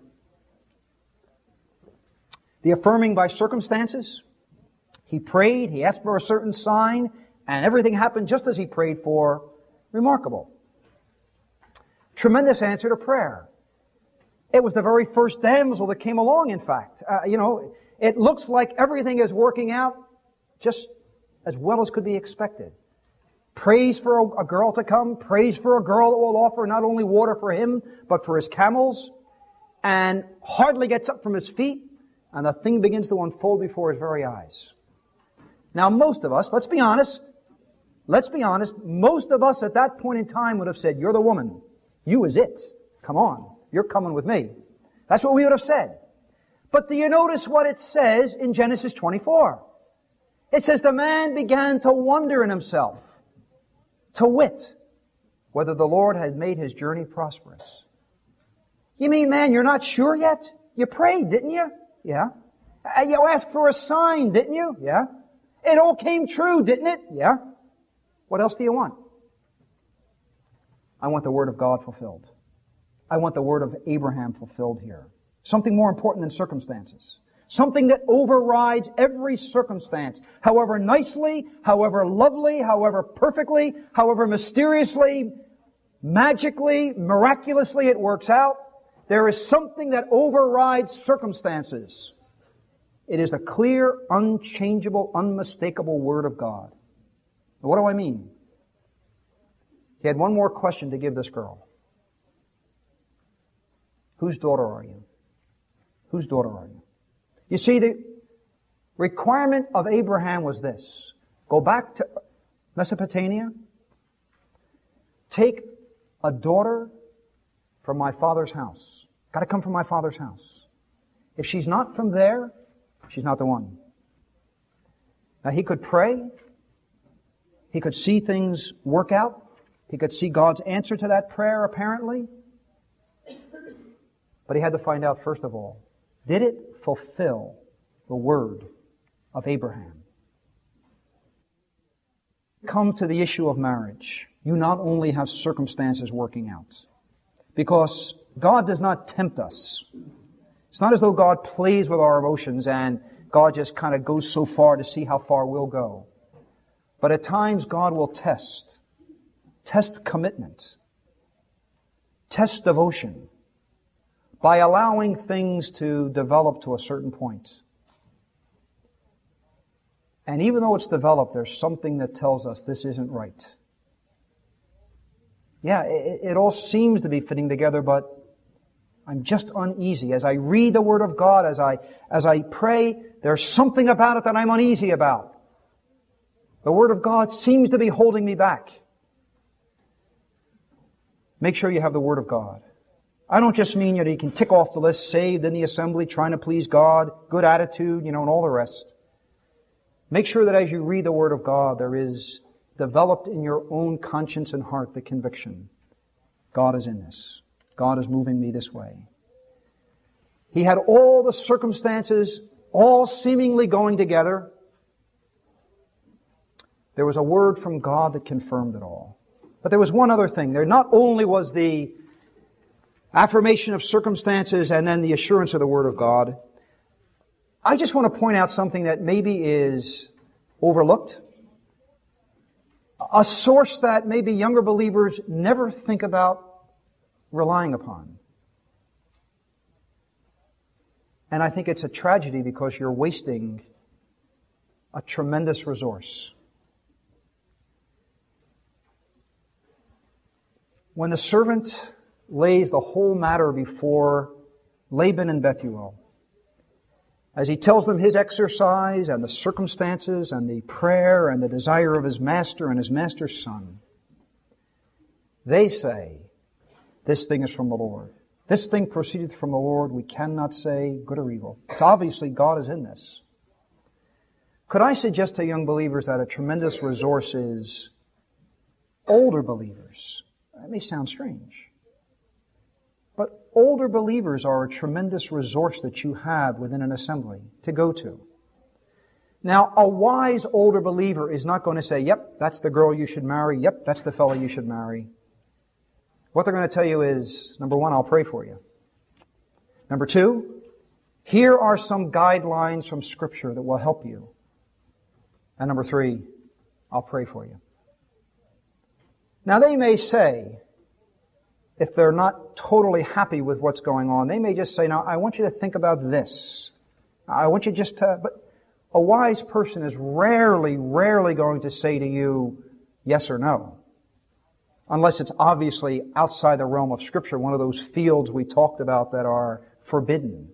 the affirming by circumstances? He prayed, he asked for a certain sign, and everything happened just as he prayed for. Remarkable. Tremendous answer to prayer. It was the very first damsel that came along, in fact. Uh, you know, it looks like everything is working out just as well as could be expected. Prays for a, a girl to come, prays for a girl that will offer not only water for him, but for his camels, and hardly gets up from his feet, and the thing begins to unfold before his very eyes. Now, most of us, let's be honest, let's be honest, most of us at that point in time would have said, you're the woman. You is it. Come on. You're coming with me. That's what we would have said. But do you notice what it says in Genesis twenty-four? It says the man began to wonder in himself, to wit, whether the Lord had made his journey prosperous. You mean, man, you're not sure yet? You prayed, didn't you? Yeah. You asked for a sign, didn't you? Yeah. It all came true, didn't it? Yeah. What else do you want? I want the Word of God fulfilled. I want the word of Abraham fulfilled here. Something more important than circumstances. Something that overrides every circumstance. However nicely, however lovely, however perfectly, however mysteriously, magically, miraculously it works out, there is something that overrides circumstances. It is the clear, unchangeable, unmistakable Word of God. Now, what do I mean? He had one more question to give this girl. Whose daughter are you? Whose daughter are you? You see, the requirement of Abraham was this. Go back to Mesopotamia. Take a daughter from my father's house. Got to come from my father's house. If she's not from there, she's not the one. Now, he could pray. He could see things work out. He could see God's answer to that prayer, apparently. But he had to find out, first of all, did it fulfill the word of Abraham? Come to the issue of marriage. You not only have circumstances working out, because God does not tempt us. It's not as though God plays with our emotions and God just kind of goes so far to see how far we'll go. But at times God will test. Test commitment. Test devotion. By allowing things to develop to a certain point. And even though it's developed, there's something that tells us this isn't right. Yeah, it, it all seems to be fitting together, but I'm just uneasy. As I read the Word of God, as I, as I pray, there's something about it that I'm uneasy about. The Word of God seems to be holding me back. make sure you have the Word of God. I don't just mean, you know, you can tick off the list, saved in the assembly, trying to please God, good attitude, you know, and all the rest. Make sure that as you read the Word of God, there is developed in your own conscience and heart the conviction. God is in this. God is moving me this way. He had all the circumstances, all seemingly going together. There was a word from God that confirmed it all. But there was one other thing. There not only was the affirmation of circumstances and then the assurance of the Word of God. I just want to point out something that maybe is overlooked. A source that maybe younger believers never think about relying upon. And I think it's a tragedy because you're wasting a tremendous resource. When the servant lays the whole matter before Laban and Bethuel, as he tells them his exercise and the circumstances and the prayer and the desire of his master and his master's son, they say, this thing is from the Lord. This thing proceedeth from the Lord. We cannot say good or evil. It's obviously God is in this. Could I suggest to young believers that a tremendous resource is older believers? That may sound strange. But older believers are a tremendous resource that you have within an assembly to go to. Now, a wise older believer is not going to say, yep, that's the girl you should marry. Yep, that's the fellow you should marry. What they're going to tell you is, number one, I'll pray for you. Number two, here are some guidelines from Scripture that will help you. And number three, I'll pray for you. Now, they may say, if they're not totally happy with what's going on, they may just say, now, I want you to think about this. I want you just to... But a wise person is rarely, rarely going to say to you, yes or no. Unless it's obviously outside the realm of Scripture, one of those fields we talked about that are forbidden.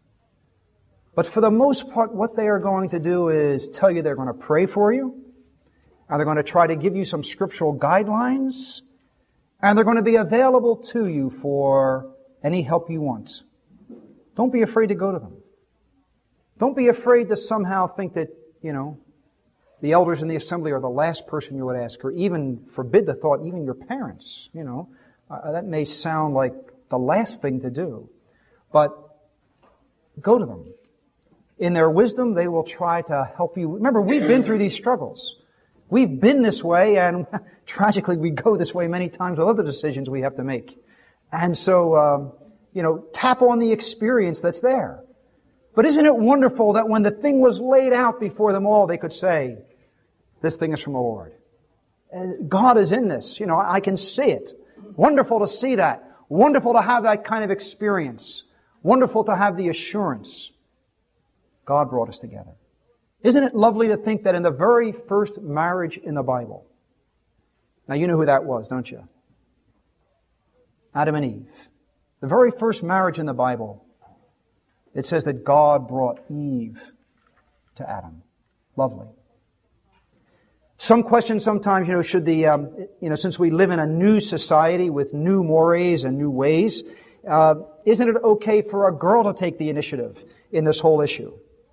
But for the most part, what they are going to do is tell you they're going to pray for you, and they're going to try to give you some scriptural guidelines, and they're going to be available to you for any help you want. Don't be afraid to go to them. Don't be afraid to somehow think that, you know, the elders in the assembly are the last person you would ask, or even forbid the thought, even your parents, you know. Uh, that may sound like the last thing to do. But go to them. In their wisdom, they will try to help you. Remember, we've been through these struggles. We've been this way, and tragically we go this way many times with other decisions we have to make. And so, um, you know, tap on the experience that's there. But isn't it wonderful that when the thing was laid out before them all, they could say, this thing is from the Lord. And God is in this. You know, I can see it. Wonderful to see that. Wonderful to have that kind of experience. Wonderful to have the assurance. God brought us together. Isn't it lovely to think that in the very first marriage in the Bible, now you know who that was, don't you? Adam and Eve. The very first marriage in the Bible, it says that God brought Eve to Adam. Lovely. Some question sometimes, you know, should the, um, you know, since we live in a new society with new mores and new ways, uh, isn't it okay for a girl to take the initiative in this whole issue?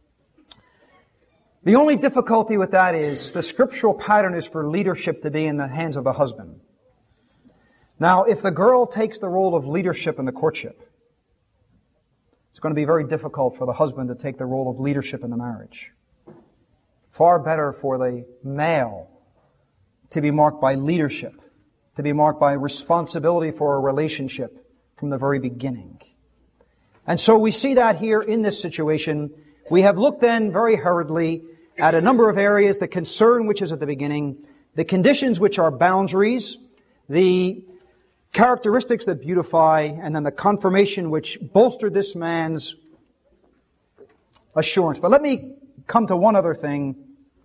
The only difficulty with that is the scriptural pattern is for leadership to be in the hands of the husband. Now, if the girl takes the role of leadership in the courtship, it's going to be very difficult for the husband to take the role of leadership in the marriage. Far better for the male to be marked by leadership, to be marked by responsibility for a relationship from the very beginning. And so we see that here in this situation. We have looked then very hurriedly at a number of areas, the concern which is at the beginning, the conditions which are boundaries, the characteristics that beautify, and then the confirmation which bolstered this man's assurance. But let me come to one other thing.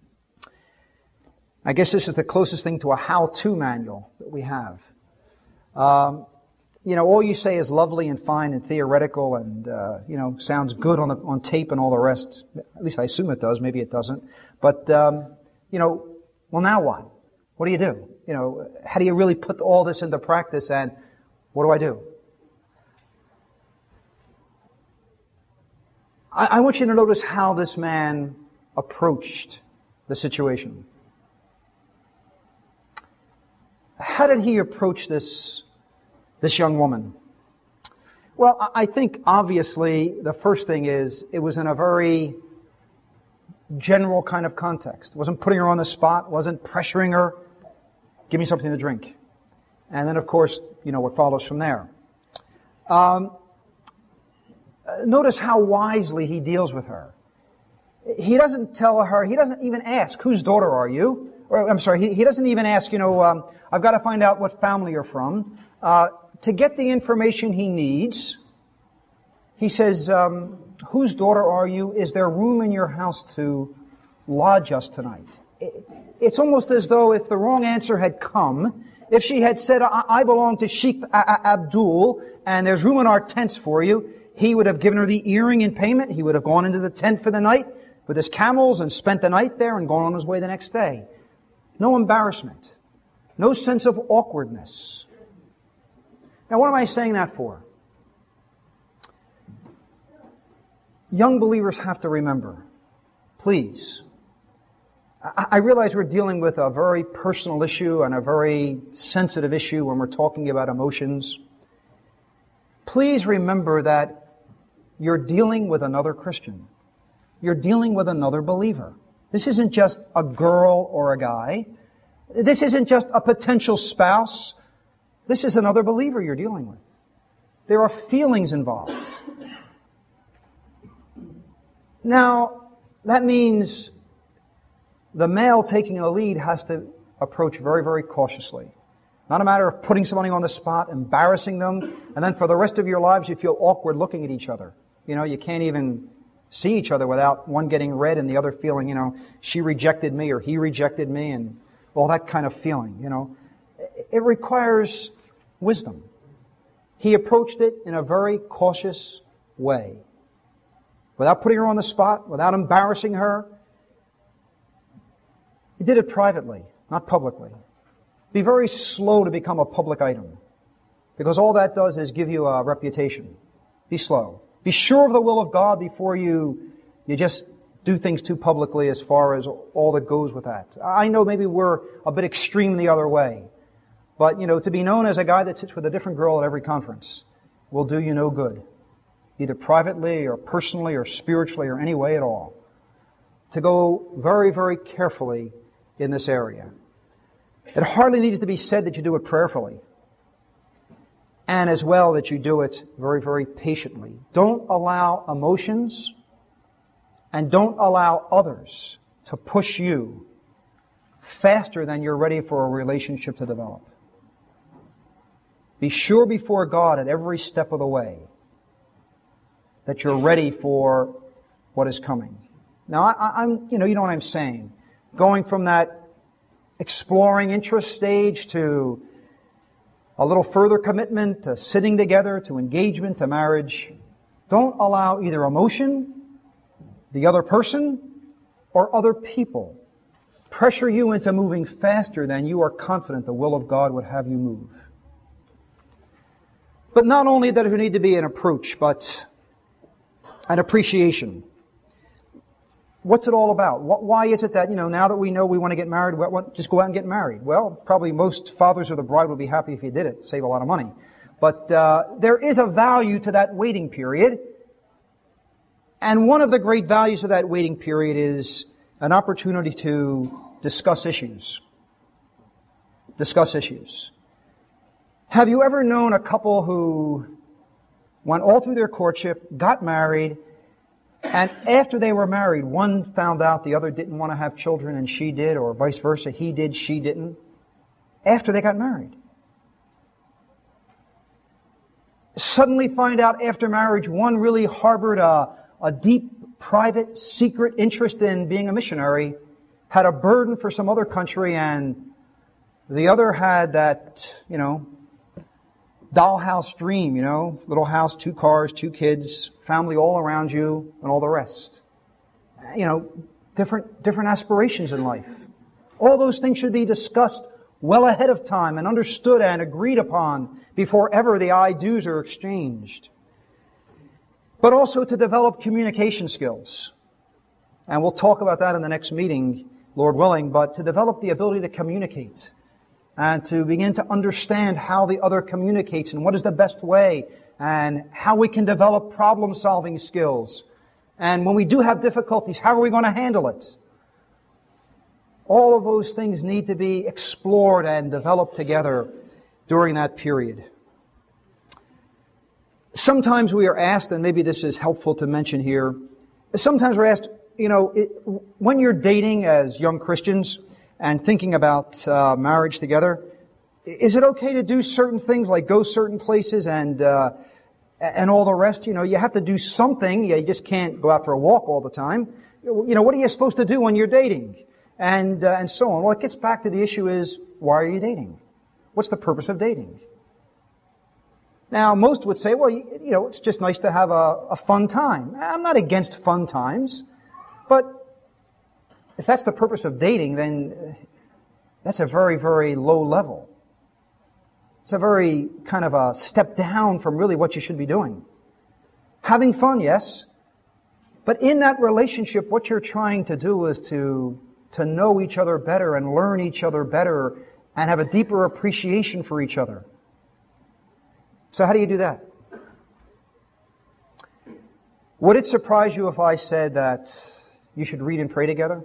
I guess this is the closest thing to a how-to manual that we have. Um, you know, all you say is lovely and fine and theoretical and, uh, you know, sounds good on the, on tape and all the rest. At least I assume it does. Maybe it doesn't. But, um, you know, well, now what? What do you do? You know, how do you really put all this into practice? And What do I do? I, I want you to notice how this man approached the situation. How did he approach this, this young woman? Well, I think obviously the first thing is it was in a very general kind of context. Wasn't putting her on the spot, wasn't pressuring her. Give me something to drink. And then, of course, you know what follows from there. Um, notice how wisely he deals with her. He doesn't tell her, he doesn't even ask, whose daughter are you? Or, I'm sorry, he, he doesn't even ask, you know, um, I've got to find out what family you're from. Uh, to get the information he needs, he says, um, whose daughter are you? Is there room in your house to lodge us tonight? It, it's almost as though if the wrong answer had come, if she had said, I, I belong to Sheikh Abdul, and there's room in our tents for you, he would have given her the earring in payment. He would have gone into the tent for the night with his camels and spent the night there and gone on his way the next day. No embarrassment. No sense of awkwardness. Now, what am I saying that for? Young believers have to remember, please, I, I realize we're dealing with a very personal issue and a very sensitive issue when we're talking about emotions. Please remember that you're dealing with another Christian. You're dealing with another believer. This isn't just a girl or a guy. This isn't just a potential spouse. This is another believer you're dealing with. There are feelings involved. Now, that means the male taking the lead has to approach very, very cautiously. Not a matter of putting somebody on the spot, embarrassing them, and then for the rest of your lives you feel awkward looking at each other. You know, you can't even see each other without one getting red and the other feeling, you know, she rejected me or he rejected me and all that kind of feeling, you know. It requires wisdom. He approached it in a very cautious way. Without putting her on the spot, without embarrassing her. He did it privately, not publicly. Be very slow to become a public item, because all that does is give you a reputation. Be slow. Be sure of the will of God before you, you just do things too publicly as far as all that goes with that. I know maybe we're a bit extreme the other way, but, you know, to be known as a guy that sits with a different girl at every conference will do you no good, either privately or personally or spiritually or any way at all. To go very, very carefully in this area. It hardly needs to be said that you do it prayerfully. And as well that you do it very, very patiently. Don't allow emotions and don't allow others to push you faster than you're ready for a relationship to develop. Be sure before God at every step of the way that you're ready for what is coming. Now, I, I'm, you know, you know what I'm saying. Going from that exploring interest stage to a little further commitment, to sitting together, to engagement, to marriage. Don't allow either emotion, the other person, or other people pressure you into moving faster than you are confident the will of God would have you move. But not only does there need to be an approach, but an appreciation. What's it all about? What, why is it that, you know, now that we know we want to get married, what, what, just go out and get married? Well, probably most fathers of the bride would be happy if you did it, save a lot of money. But uh, there is a value to that waiting period. And one of the great values of that waiting period is an opportunity to discuss issues. Discuss issues. Have you ever known a couple who went all through their courtship, got married, and after they were married, one found out the other didn't want to have children and she did, or vice versa, he did, she didn't, after they got married? Suddenly find out after marriage one really harbored a, a deep, private, secret interest in being a missionary, had a burden for some other country, and the other had that, you know, dollhouse dream, you know, little house, two cars, two kids, family all around you, and all the rest. You know, different different aspirations in life. All those things should be discussed well ahead of time and understood and agreed upon before ever the I-dos are exchanged. But also to develop communication skills. And we'll talk about that in the next meeting, Lord willing, but to develop the ability to communicate and to begin to understand how the other communicates and what is the best way and how we can develop problem-solving skills. And when we do have difficulties, how are we going to handle it? All of those things need to be explored and developed together during that period. Sometimes we are asked, and maybe this is helpful to mention here, sometimes we're asked, you know, it, when you're dating as young Christians and thinking about uh, marriage together, is it okay to do certain things like go certain places and uh, and all the rest? You know, you have to do something. You just can't go out for a walk all the time. You know, what are you supposed to do when you're dating? And uh, and so on. Well, it gets back to the issue is, why are you dating? What's the purpose of dating? Now, most would say, well, you, you know, it's just nice to have a, a fun time. I'm not against fun times, but if that's the purpose of dating, then that's a very, very low level. It's a very kind of a step down from really what you should be doing. Having fun, yes, but in that relationship, what you're trying to do is to to know each other better and learn each other better and have a deeper appreciation for each other. So how do you do that? Would it surprise you if I said that you should read and pray together?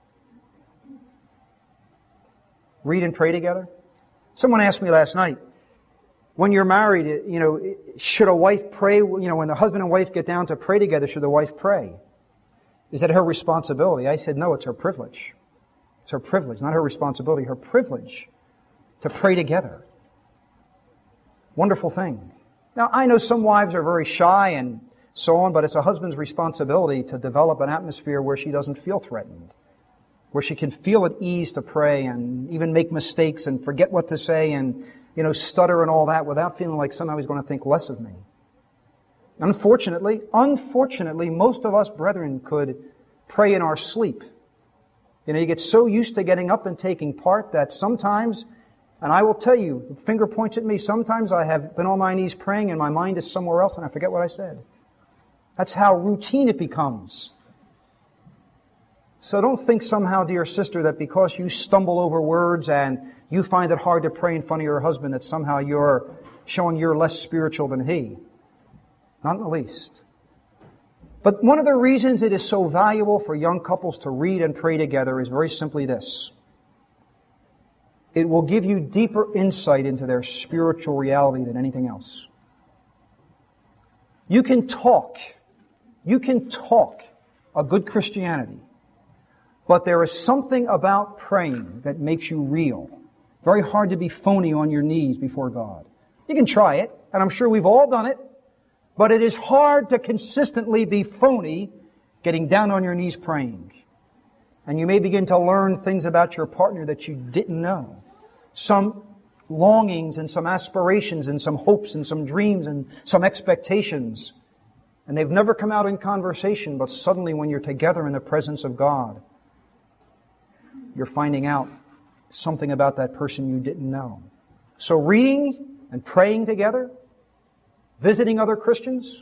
Read and pray together? Someone asked me last night, when you're married, you know, should a wife pray? You know, when the husband and wife get down to pray together, should the wife pray? Is that her responsibility? I said, no, it's her privilege. It's her privilege, not her responsibility, her privilege to pray together. Wonderful thing. Now, I know some wives are very shy and so on, but it's a husband's responsibility to develop an atmosphere where she doesn't feel threatened, where she can feel at ease to pray and even make mistakes and forget what to say and, you know, stutter and all that without feeling like somehow he's going to think less of me. Unfortunately, unfortunately, most of us brethren could pray in our sleep. You know, you get so used to getting up and taking part that sometimes, and I will tell you, the finger points at me, sometimes I have been on my knees praying and my mind is somewhere else and I forget what I said. That's how routine it becomes. So don't think somehow, dear sister, that because you stumble over words and you find it hard to pray in front of your husband, that somehow you're showing you're less spiritual than he. Not in the least. But one of the reasons it is so valuable for young couples to read and pray together is very simply this. It will give you deeper insight into their spiritual reality than anything else. You can talk. You can talk a good Christianity. But there is something about praying that makes you real. Very hard to be phony on your knees before God. You can try it, and I'm sure we've all done it. But it is hard to consistently be phony getting down on your knees praying. And you may begin to learn things about your partner that you didn't know. Some longings and some aspirations and some hopes and some dreams and some expectations. And they've never come out in conversation, but suddenly when you're together in the presence of God, you're finding out something about that person you didn't know. So reading and praying together, visiting other Christians,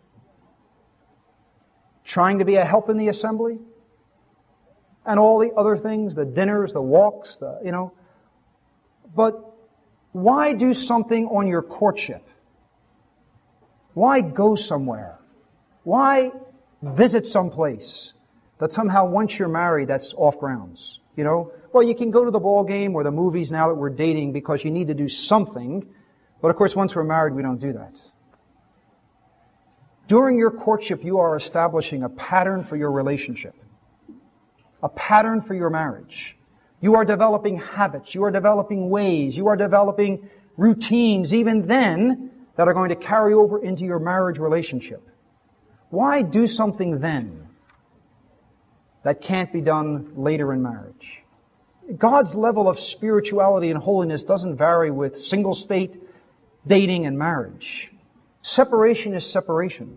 trying to be a help in the assembly, and all the other things, the dinners, the walks, the, you know. But why do something on your courtship? Why go somewhere? Why visit someplace that somehow once you're married, that's off grounds? You know, well, you can go to the ball game or the movies now that we're dating because you need to do something. But of course, once we're married, we don't do that. During your courtship, you are establishing a pattern for your relationship, a pattern for your marriage. You are developing habits, you are developing ways, you are developing routines, even then, that are going to carry over into your marriage relationship. Why do something then that can't be done later in marriage? God's level of spirituality and holiness doesn't vary with single state dating and marriage. Separation is separation.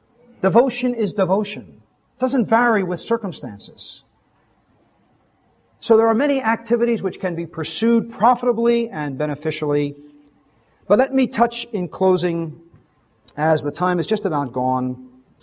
Devotion is devotion. It doesn't vary with circumstances. So there are many activities which can be pursued profitably and beneficially. But let me touch in closing, as the time is just about gone.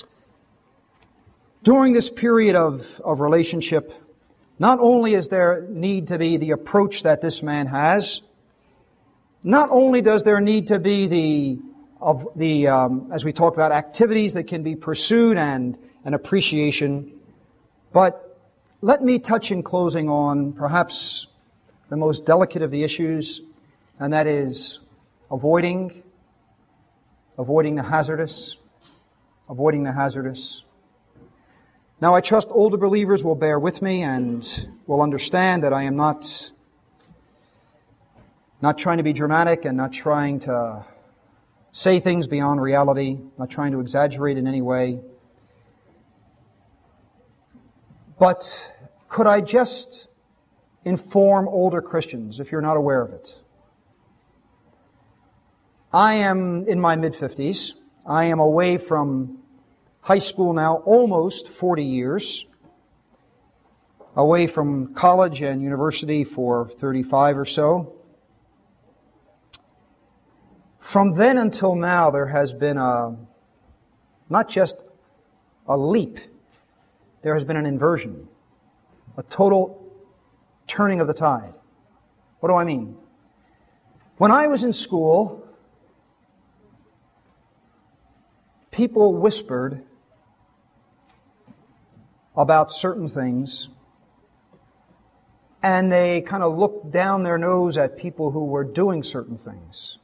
During this period of, of relationship, not only is there need to be the approach that this man has, not only does there need to be the, of the um, as we talked about, activities that can be pursued and an appreciation, but let me touch in closing on perhaps the most delicate of the issues, and that is avoiding, avoiding the hazardous, avoiding the hazardous. Now, I trust older believers will bear with me and will understand that I am not, not trying to be dramatic and not trying to say things beyond reality, not trying to exaggerate in any way. But could I just inform older Christians, if you're not aware of it? I am in my mid-fifties. I am away from high school now almost forty years. Away from college and university for thirty-five or so. From then until now, there has been a, not just a leap, there has been an inversion, a total turning of the tide. What do I mean? When I was in school, people whispered about certain things, and they kind of looked down their nose at people who were doing certain things.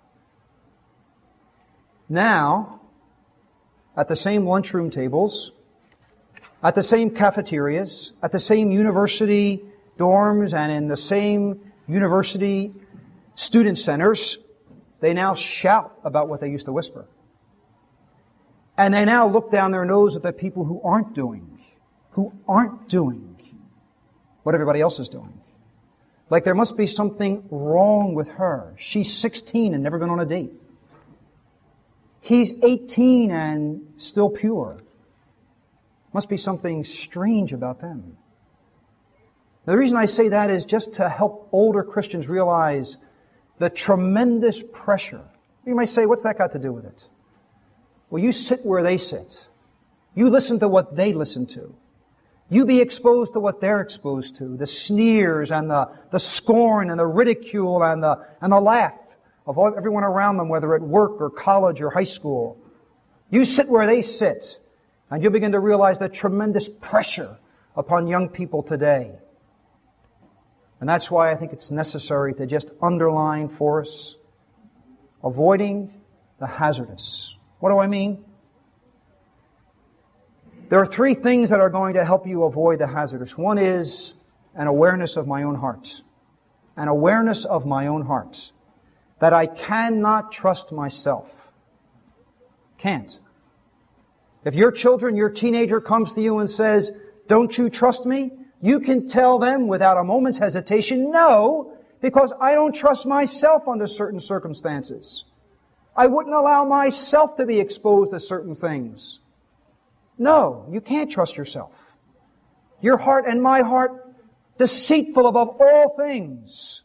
Now, at the same lunchroom tables, at the same cafeterias, at the same university dorms, and in the same university student centers, they now shout about what they used to whisper. And they now look down their nose at the people who aren't doing, who aren't doing what everybody else is doing. Like there must be something wrong with her. She's sixteen and never been on a date. He's eighteen and still pure. Must be something strange about them. Now, the reason I say that is just to help older Christians realize the tremendous pressure. You might say, what's that got to do with it? Well, you sit where they sit. You listen to what they listen to. You be exposed to what they're exposed to. The sneers and the, the scorn and the ridicule and the, and the laugh of all, everyone around them, whether at work or college or high school. You sit where they sit, and you'll begin to realize the tremendous pressure upon young people today. And that's why I think it's necessary to just underline for us, avoiding the hazardous. What do I mean? There are three things that are going to help you avoid the hazardous. One is an awareness of my own heart. An awareness of my own heart. That I cannot trust myself. Can't. If your children, your teenager comes to you and says, "Don't you trust me?" You can tell them without a moment's hesitation, "No, because I don't trust myself under certain circumstances. I wouldn't allow myself to be exposed to certain things." No, you can't trust yourself. Your heart and my heart, deceitful above all things.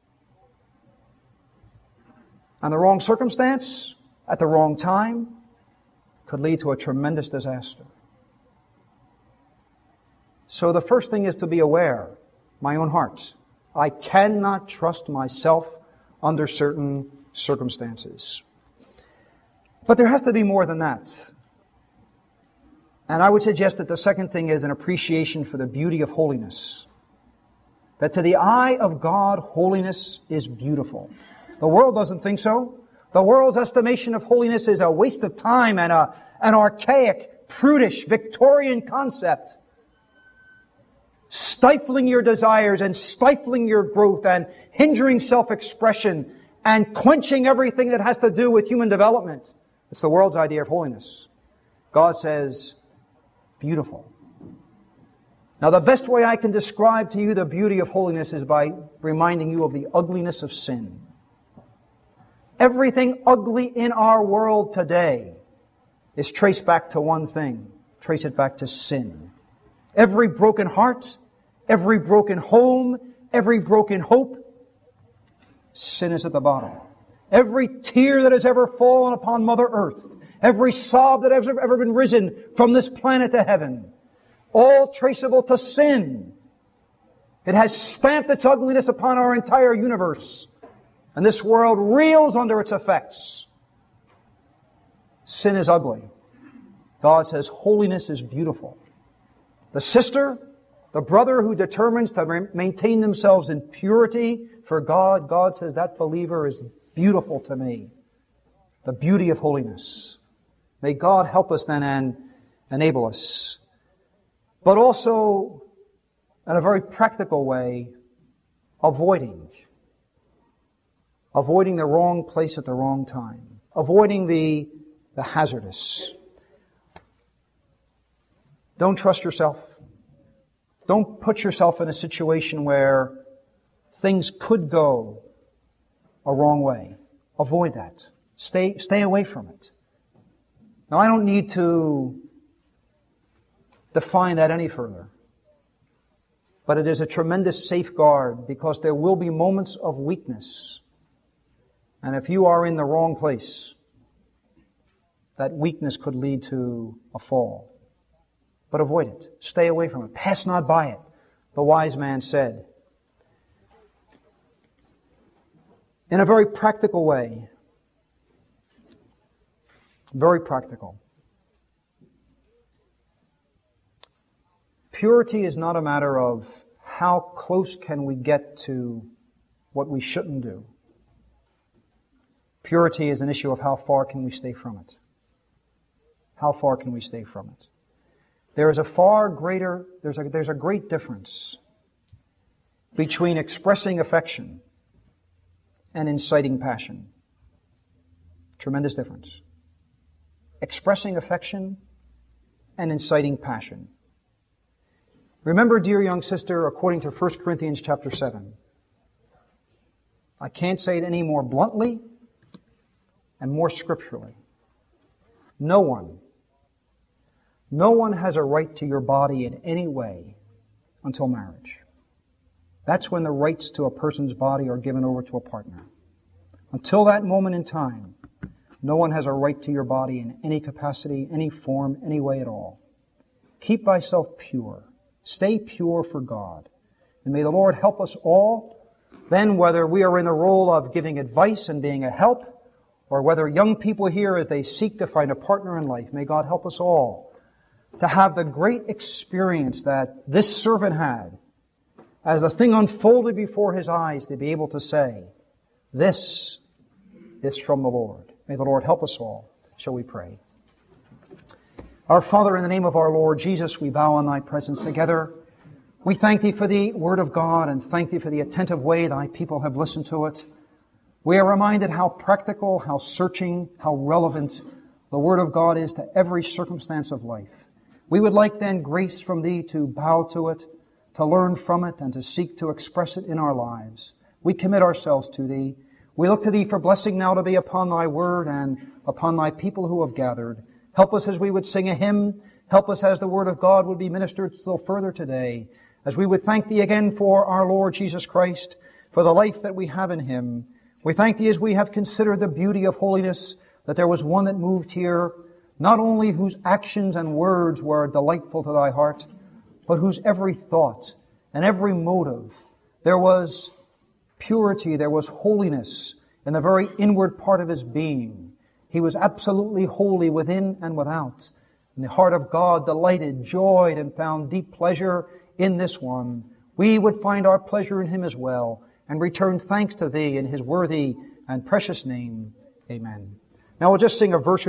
And the wrong circumstance, at the wrong time, could lead to a tremendous disaster. So the first thing is to be aware, my own heart. I cannot trust myself under certain circumstances. But there has to be more than that. And I would suggest that the second thing is an appreciation for the beauty of holiness. That to the eye of God, holiness is beautiful. The world doesn't think so. The world's estimation of holiness is a waste of time and a, an archaic, prudish, Victorian concept. Stifling your desires and stifling your growth and hindering self-expression and quenching everything that has to do with human development. It's the world's idea of holiness. God says, beautiful. Now, the best way I can describe to you the beauty of holiness is by reminding you of the ugliness of sin. Everything ugly in our world today is traced back to one thing. Trace it back to sin. Every broken heart, every broken home, every broken hope, sin is at the bottom. Every tear that has ever fallen upon Mother Earth, every sob that has ever been risen from this planet to heaven, all traceable to sin. It has stamped its ugliness upon our entire universe. And this world reels under its effects. Sin is ugly. God says holiness is beautiful. The sister, the brother who determines to maintain themselves in purity for God, God says that believer is beautiful to me. The beauty of holiness. May God help us then and enable us. But also, in a very practical way, avoiding. Avoiding the wrong place at the wrong time. Avoiding the, the hazardous. Don't trust yourself. Don't put yourself in a situation where things could go a wrong way. Avoid that. Stay, stay away from it. Now, I don't need to define that any further. But it is a tremendous safeguard because there will be moments of weakness. And if you are in the wrong place, that weakness could lead to a fall. But avoid it. Stay away from it. Pass not by it, the wise man said. In a very practical way. Very practical. Purity is not a matter of how close can we get to what we shouldn't do. Purity is an issue of how far can we stay from it. How far can we stay from it? There is a far greater, there's a, there's a great difference between expressing affection and inciting passion. Tremendous difference. Expressing affection and inciting passion. Remember, dear young sister, according to First Corinthians chapter seven, I can't say it any more bluntly and more scripturally. No one, no one has a right to your body in any way until marriage. That's when the rights to a person's body are given over to a partner. Until that moment in time, no one has a right to your body in any capacity, any form, any way at all. Keep thyself pure. Stay pure for God. And may the Lord help us all, then whether we are in the role of giving advice and being a help, or whether young people here as they seek to find a partner in life, may God help us all to have the great experience that this servant had as the thing unfolded before his eyes, to be able to say, this is from the Lord. May the Lord help us all. Shall we pray? Our Father, in the name of our Lord Jesus, we bow in Thy presence together. We thank Thee for the Word of God and thank Thee for the attentive way Thy people have listened to it. We are reminded how practical, how searching, how relevant the Word of God is to every circumstance of life. We would like then grace from Thee to bow to it, to learn from it, and to seek to express it in our lives. We commit ourselves to Thee. We look to Thee for blessing now to be upon Thy Word and upon Thy people who have gathered. Help us as we would sing a hymn. Help us as the Word of God would be ministered still further today. As we would thank Thee again for our Lord Jesus Christ, for the life that we have in Him. We thank Thee as we have considered the beauty of holiness, that there was one that moved here, not only whose actions and words were delightful to Thy heart, but whose every thought and every motive, there was purity, there was holiness in the very inward part of His being. He was absolutely holy within and without. And the heart of God delighted, joyed, and found deep pleasure in this one. We would find our pleasure in Him as well, and return thanks to Thee in His worthy and precious name. Amen. Now we'll just sing a verse or